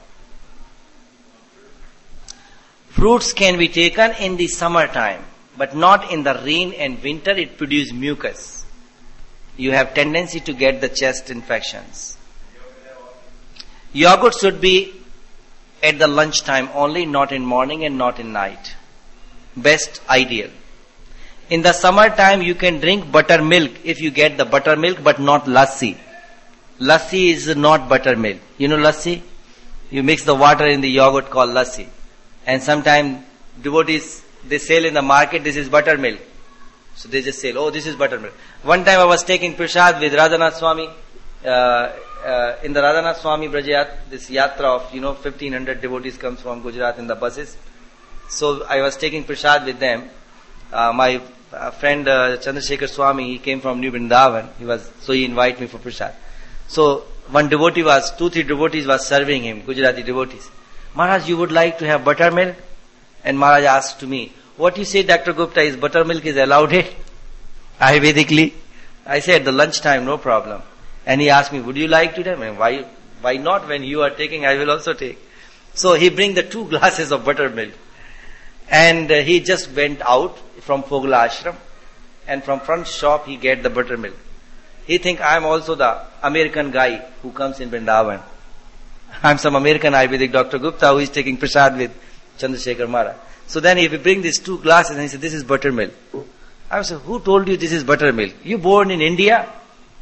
Fruits can be taken in the summertime, but not in the rain and winter. It produces mucus. You have tendency to get the chest infections. Yogurt should be at the lunch time only, not in morning and not in night. Best ideal. In the summertime, you can drink buttermilk if you get the buttermilk, but not lassi. Lassi is not buttermilk. You know lassi? You mix the water in the yogurt called lassi. And sometimes devotees, they sell in the market, this is buttermilk. So they just say, oh, this is buttermilk. One time I was taking prasad with Radhanath Swami, uh, uh, in the Radhanath Swami Brajayat, this yatra of, you know, fifteen hundred devotees comes from Gujarat in the buses. So I was taking prasad with them. Uh, my uh, friend uh, Chandrasekhar Swami, he came from New Vrindavan. He was, so he invited me for prasad. So one devotee was, two, three devotees was serving him, Gujarati devotees. Maharaj, you would like to have buttermilk? And Maharaj asked to me, what you say, Doctor Gupta, is buttermilk is allowed here? Ayurvedically? I said, the lunchtime, no problem. And he asked me, would you like to have? I mean, why, why not? When you are taking, I will also take. So he bring the two glasses of buttermilk. And uh, he just went out from Fogla Ashram. And from front shop, he get the buttermilk. He think I am also the American guy who comes in Vrindavan. I am some American Ayurvedic Doctor Gupta who is taking prasad with Chandrasekhar Maharaj. So then he will bring these two glasses and he said, this is buttermilk. I said, who told you this is buttermilk? You born in India?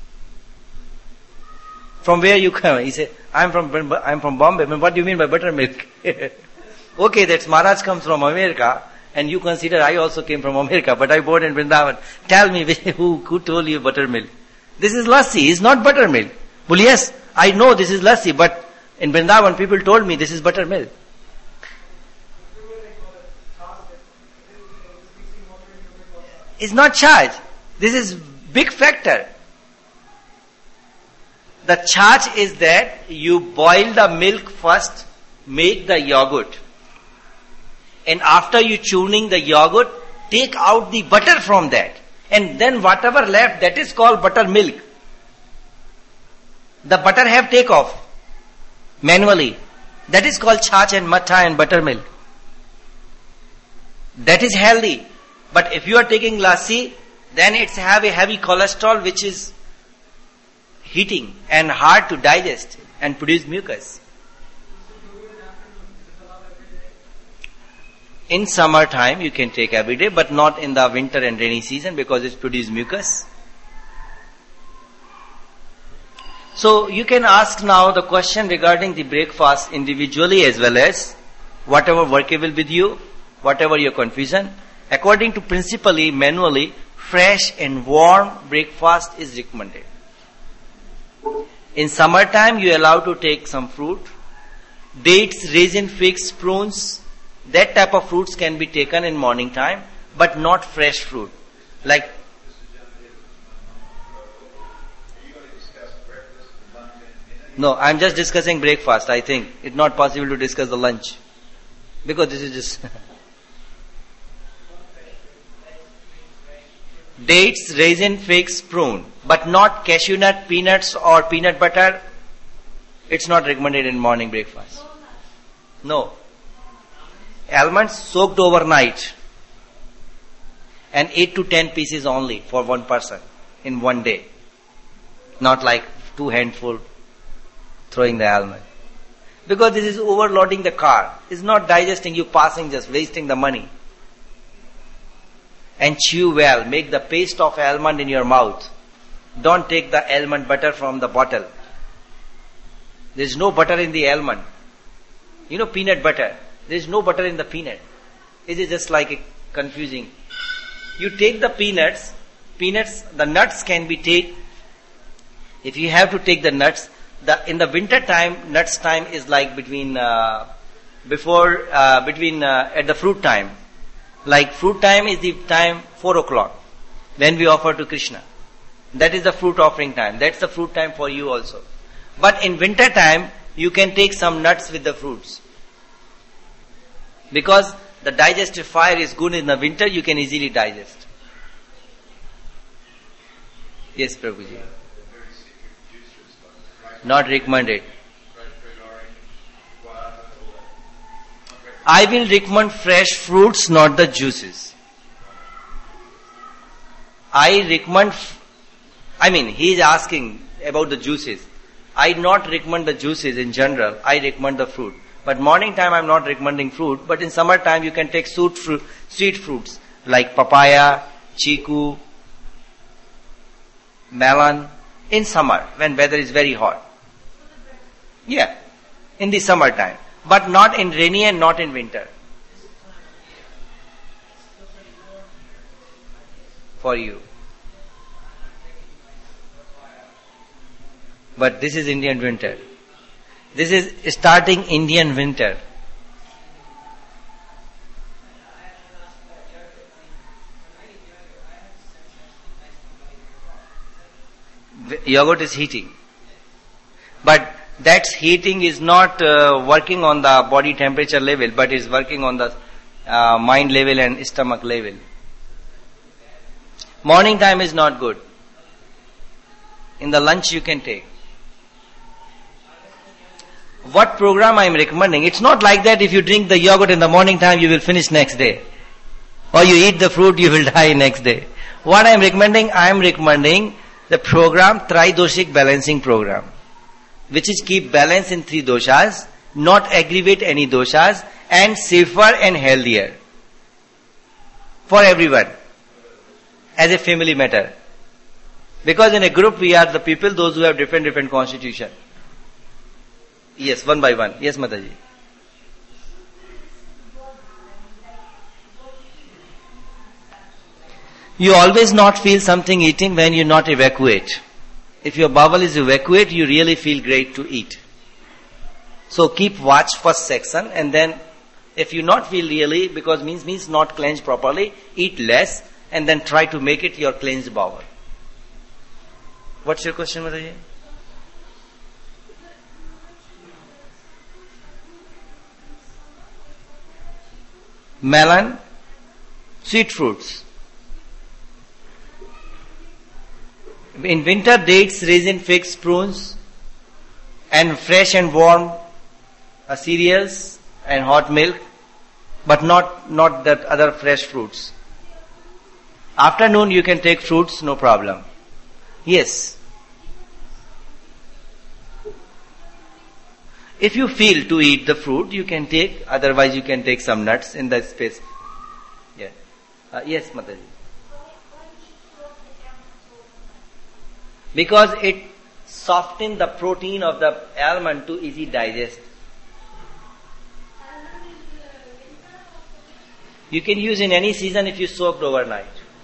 From where you come? He said, I am from I am from Bombay. I mean, what do you mean by buttermilk? Okay, that's Maharaj comes from America and you consider I also came from America, but I born in Vrindavan. Tell me who, who told you buttermilk? This is lassi, it's not buttermilk. Well, yes, I know this is lassi, but in Vrindavan people told me this is buttermilk. It's not charge. This is big factor. The charge is that you boil the milk first, make the yogurt. And after you tuning the yogurt, take out the butter from that. And then whatever left, that is called buttermilk. The butter have take off manually. That is called chach and matha and buttermilk. That is healthy. But if you are taking lassi, then it's have a heavy cholesterol which is heating and hard to digest and produce mucus. In summer time you can take every day, but not in the winter and rainy season because it produces mucus. So you can ask now the question regarding the breakfast individually as well as whatever workable with you, whatever your confusion. According to principally, manually, fresh and warm breakfast is recommended. In summertime, you are allowed to take some fruit. Dates, raisin, figs, prunes, that type of fruits can be taken in morning time, but not fresh fruit. Like, no, I am just discussing breakfast, I think. It's not possible to discuss the lunch. Because this is just... Dates, raisin, figs, prune, but not cashew nut, peanuts or peanut butter. It's not recommended in morning breakfast. No. Almonds soaked overnight and eight to ten pieces only for one person in one day. Not like two handful throwing the almond. Because this is overloading the car. It's not digesting, you passing, just wasting the money. and chew well. Make the paste of almond in your mouth. Don't take the almond butter from the bottle. There is no butter in the almond. You know peanut butter. There is no butter in the peanut. It is just like a confusing. You take the peanuts. Peanuts, the nuts can be take. If you have to take the nuts, the in the winter time, nuts time is like between uh, before uh, between uh, at the fruit time. Like fruit time is the time four o'clock when we offer to Krishna. That is the fruit offering time. That's the fruit time for you also. But in winter time, you can take some nuts with the fruits. Because the digestive fire is good in the winter, you can easily digest. Yes, Prabhuji. Not recommended. I will recommend fresh fruits, not the juices. I recommend, I mean, he is asking about the juices. I not recommend the juices in general. I recommend the fruit. But morning time I am not recommending fruit. But in summer time you can take sweet, fruit, sweet fruits like papaya, chiku, melon. In summer when weather is very hot. Yeah, in the summer time. But not in rainy and not in winter. For you. But this is Indian winter. This is starting Indian winter. Yogurt is heating. But that heating is not uh, working on the body temperature level, but is working on the uh, mind level and stomach level. Morning time is not good. In the lunch you can take. What program I am recommending? It's not like that if you drink the yogurt in the morning time you will finish next day. Or you eat the fruit you will die next day. What I am recommending? I am recommending the program Tridoshik Balancing Program. Which is keep balance in three doshas, not aggravate any doshas, and safer and healthier. For everyone. As a family matter. Because in a group we are the people, those who have different different constitution. Yes, one by one. Yes, Mataji. You always not feel something eating when you not evacuate. If your bowel is evacuate, you really feel great to eat. So keep watch first section and then if you not feel really, because means means not cleanse properly, eat less and then try to make it your cleansed bowel. What's your question, Mataji? Melon, sweet fruits. In winter, dates, raisin, figs, prunes, and fresh and warm uh, cereals and hot milk, but not not that other fresh fruits. Afternoon, you can take fruits, no problem. Yes. If you feel to eat the fruit, you can take. Otherwise, you can take some nuts in that space. Yeah. Uh, yes, Mataji. Because it softens the protein of the almond to easy digest. You can use in any season if you soaked overnight.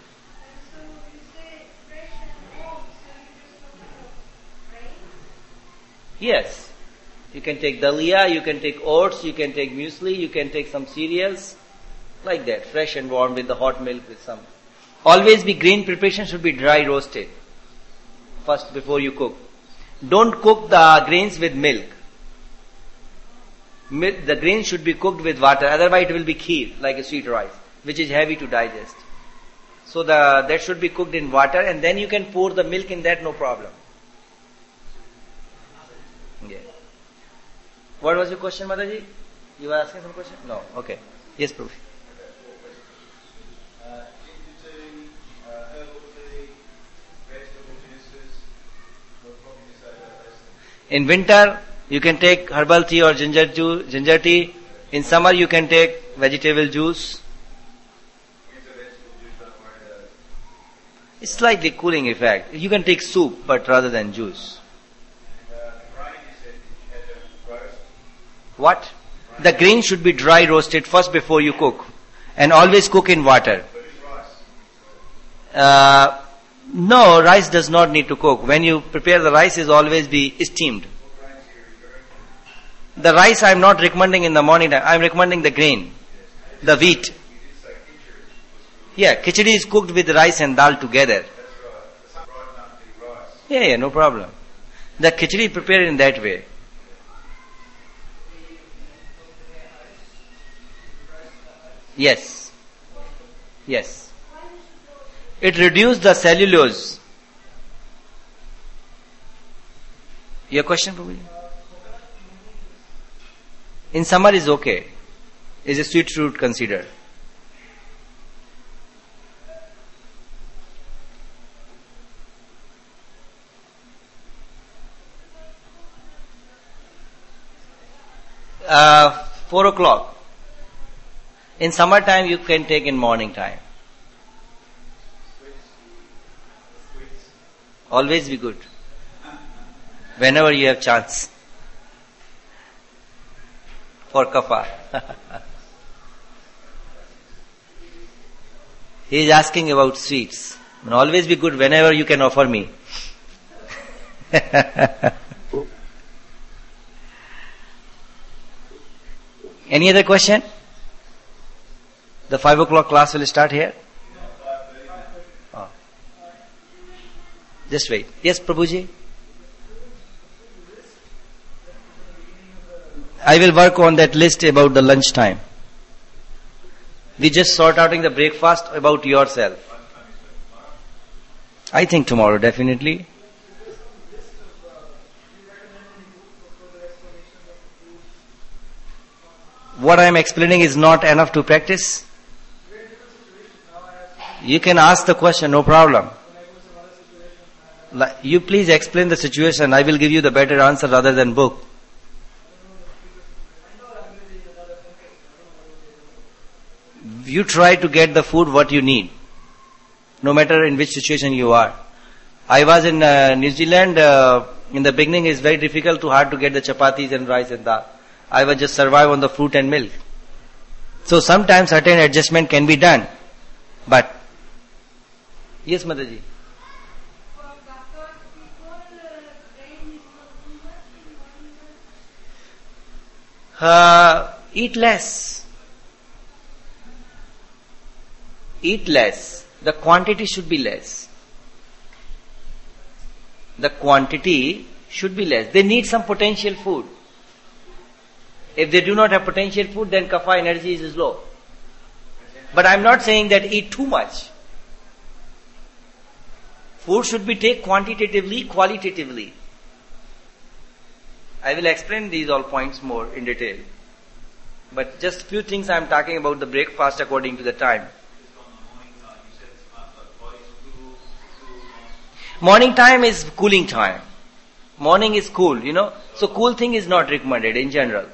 Yes. You can take dalia, you can take oats, you can take muesli, you can take some cereals. Like that, fresh and warm with the hot milk with some. Always be grain preparation should be dry roasted. First before you cook. Don't cook the grains with milk. Milk. The grains should be cooked with water. Otherwise it will be kheer, like a sweet rice, which is heavy to digest. So the that should be cooked in water and then you can pour the milk in that, no problem. Yeah. What was your question, Mataji? You were asking some question? No. Okay. Yes, Prabhu. In winter, you can take herbal tea or ginger juice, ginger tea. In summer, you can take vegetable juice. It's slightly cooling effect. You can take soup, but rather than juice. And uh, the grain you said you had to roast. What? The grain should be dry roasted first before you cook. And always cook in water. But it's rice. Uh, no, rice does not need to cook. When you prepare the rice, is always be steamed. What grains are you referring to? The rice I am not recommending in the morning time. I am recommending the grain. The wheat. You did say khichdi was good. Yeah, khichdi is cooked with rice and dal together. That's right. Some right now the rice. Yeah, yeah, no problem. The khichdi prepared in that way. Yes. Yes. It reduced the cellulose. Your question, Prabhuji? In summer is okay. Is a sweet fruit considered? Uh, four o'clock. In summertime, you can take in morning time. Always be good. Whenever you have chance. For kapha. He is asking about sweets. And always be good whenever you can offer me. Any other question? The five o'clock class will start here? Oh. Just wait. Yes, Prabhuji? I will work on that list about the lunch time. We just sort out in the breakfast about yourself. I think tomorrow, definitely. What I am explaining is not enough to practice. You can ask the question, no problem. You please explain the situation. I will give you the better answer rather than book. You try to get the food what you need, no matter in which situation you are. I was in uh, New Zealand. Uh, in the beginning, it's very difficult, too hard to get the chapatis and rice and dal. I was just survive on the fruit and milk. So sometimes certain adjustment can be done. But, yes, Mataji. Uh, eat less. Eat less. The quantity should be less. The quantity should be less. They need some potential food. If they do not have potential food, then kapha energy is low. But I am not saying that eat too much. Food should be taken quantitatively, qualitatively. I will explain these all points more in detail. But just few things I am talking about the breakfast according to the time. Morning time is cooling time. Morning is cool, you know. So cool thing is not recommended in general.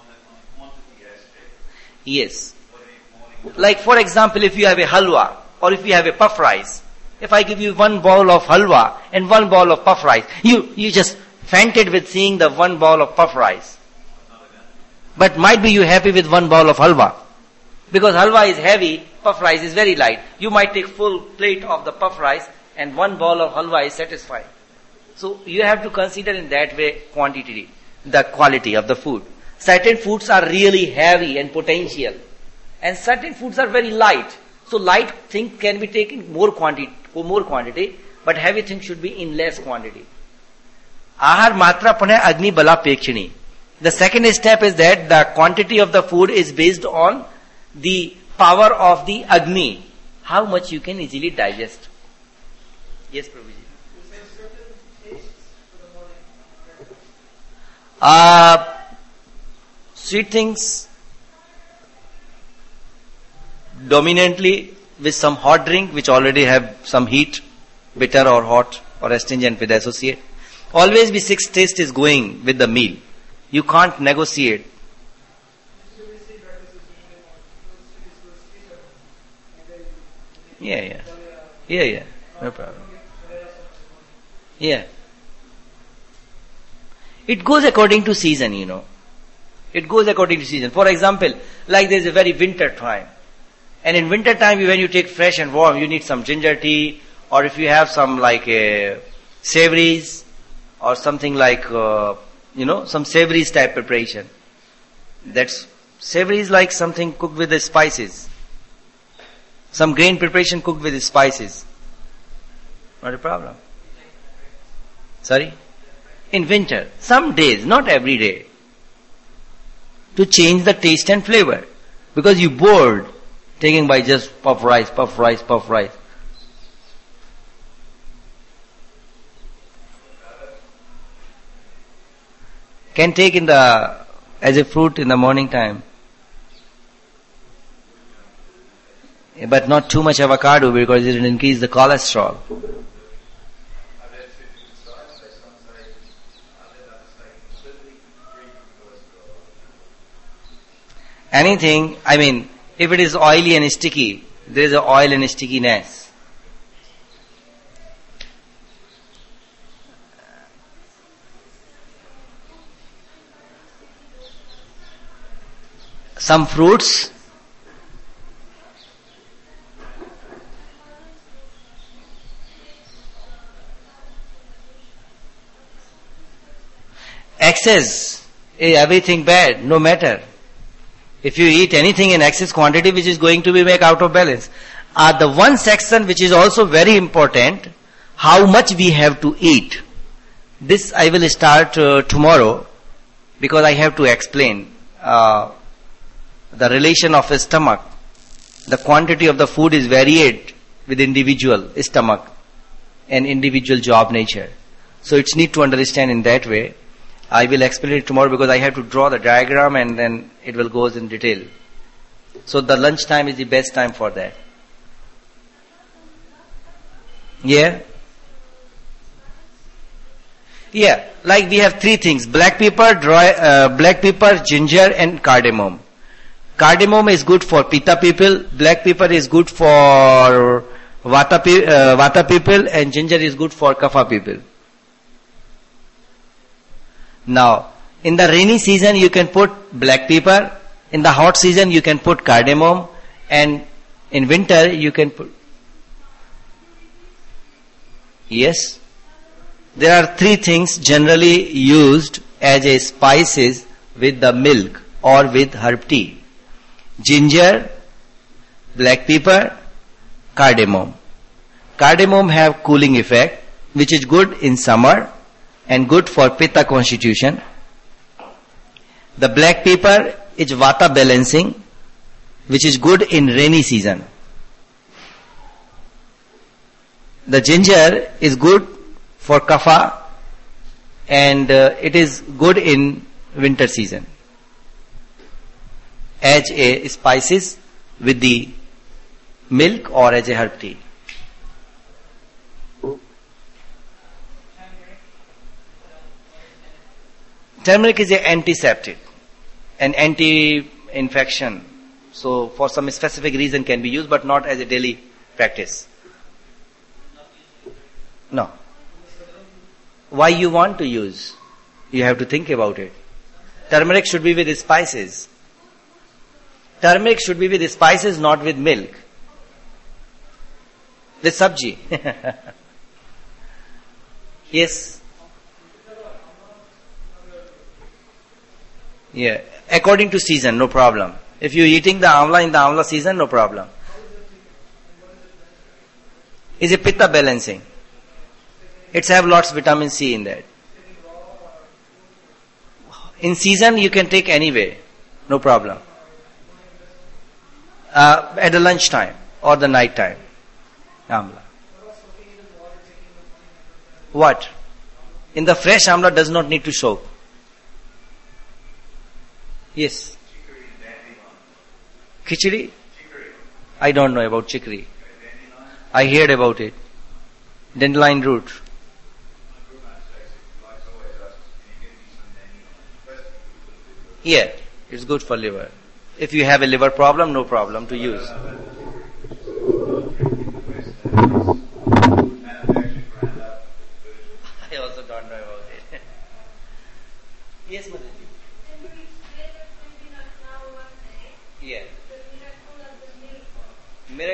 Yes. Like for example, if you have a halwa or if you have a puff rice, if I give you one bowl of halwa and one bowl of puff rice, you, you just fainted with seeing the one bowl of puff rice. But might be you happy with one bowl of halwa. Because halwa is heavy, puff rice is very light. You might take full plate of the puff rice and one bowl of halwa is satisfied. So you have to consider in that way quantity, the quality of the food. Certain foods are really heavy and potential. And certain foods are very light. So light thing can be taken more quantity, more quantity, but heavy thing should be in less quantity. Ahar matra pane agni bala pekshini. The second step is that the quantity of the food is based on the power of the agni. How much you can easily digest. Yes, Prabhuji. Uh, sweet things dominantly with some hot drink which already have some heat, bitter or hot or astringent with associate. Always be six taste is going with the meal. You can't negotiate. Yeah, yeah. Yeah, yeah. No problem. Yeah. It goes according to season, you know. It goes according to season. For example, like there is a very winter time. And in winter time, when you take fresh and warm, you need some ginger tea, or if you have some like uh, savories, or something like, uh, you know, some savories type preparation. That's, savory is like something cooked with the spices. Some grain preparation cooked with the spices. Not a problem. Sorry? In winter, some days, not every day. To change the taste and flavor. Because you bored taking by just puff rice, puff rice, puff rice. Can take in the, as a fruit in the morning time. But not too much avocado because it will increase the cholesterol. Anything, I mean, if it is oily and sticky, there is a oil and stickiness. Some fruits, excess, is everything bad, no matter. If you eat anything in excess quantity which is going to be make out of balance. Uh, the one section which is also very important, how much we have to eat. This I will start uh, tomorrow because I have to explain uh, the relation of a stomach. The quantity of the food is varied with individual stomach and individual job nature. So it's need to understand in that way. I will explain it tomorrow because I have to draw the diagram and then it will go in detail. So the lunch time is the best time for that. Yeah? Yeah, like we have three things. Black pepper, dry, uh, black pepper, ginger and cardamom. Cardamom is good for pitta people, black pepper is good for vata, uh, vata people, and ginger is good for kapha people. Now, in the rainy season you can put black pepper, in the hot season you can put cardamom, and in winter you can put... Yes? There are three things generally used as a spices with the milk or with herb tea. Ginger, black pepper, cardamom. Cardamom have cooling effect, which is good in summer and good for pitta constitution. The black pepper is vata balancing, which is good in rainy season. The ginger is good for kapha and uh, it is good in winter season as a spices with the milk or as a herb tea. Turmeric is an antiseptic, an anti-infection. So for some specific reason can be used, but not as a daily practice. No. Why you want to use? You have to think about it. Turmeric should be with spices. Turmeric should be with spices, not with milk. With sabji. Yes. Yeah. According to season, no problem. If you're eating the amla in the amla season, no problem. It's a pitta balancing. It's have lots of vitamin C in that. In season, you can take anyway. No problem. Uh, at the lunch time or the night time. Amla. What? In the fresh amla does not need to soak. Yes. Khichdi? I don't know about chicory. I heard about it. Dandelion root. Yeah, it's good for liver. If you have a liver problem, no problem to use.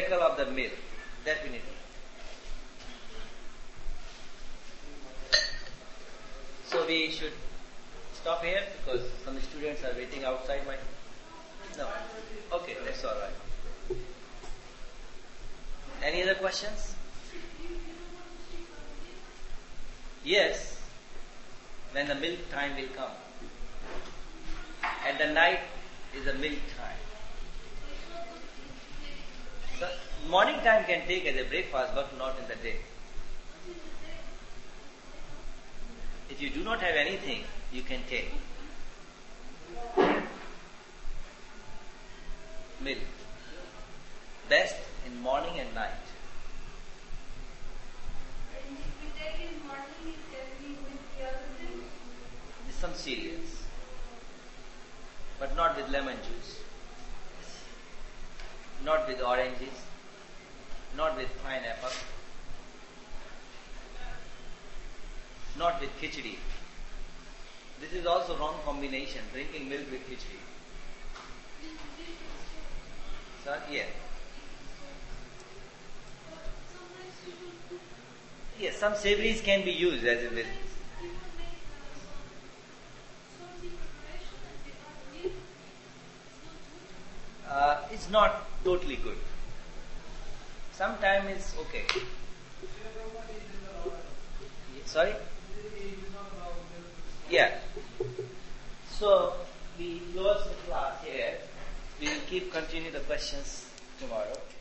miracle of the milk, definitely. So we should stop here because some students are waiting outside my... No. Okay, that's all right. Any other questions? Yes, when the milk time will come. At the night is the milk time. So morning time can take as a breakfast, but not in the day. If you do not have anything, you can take milk. Best in morning and night. And if we take in morning, it can be with the other things. With some cereals, but not with lemon juice, not with oranges, not with pineapple, not with khichdi. This is also wrong combination, drinking milk with khichdi. Sir, yeah. Yes, some savories can be used as a milk. Uh, it's not totally good. Sometimes it's okay. Sorry? Yeah. So we close the class here. We will keep continue the questions tomorrow.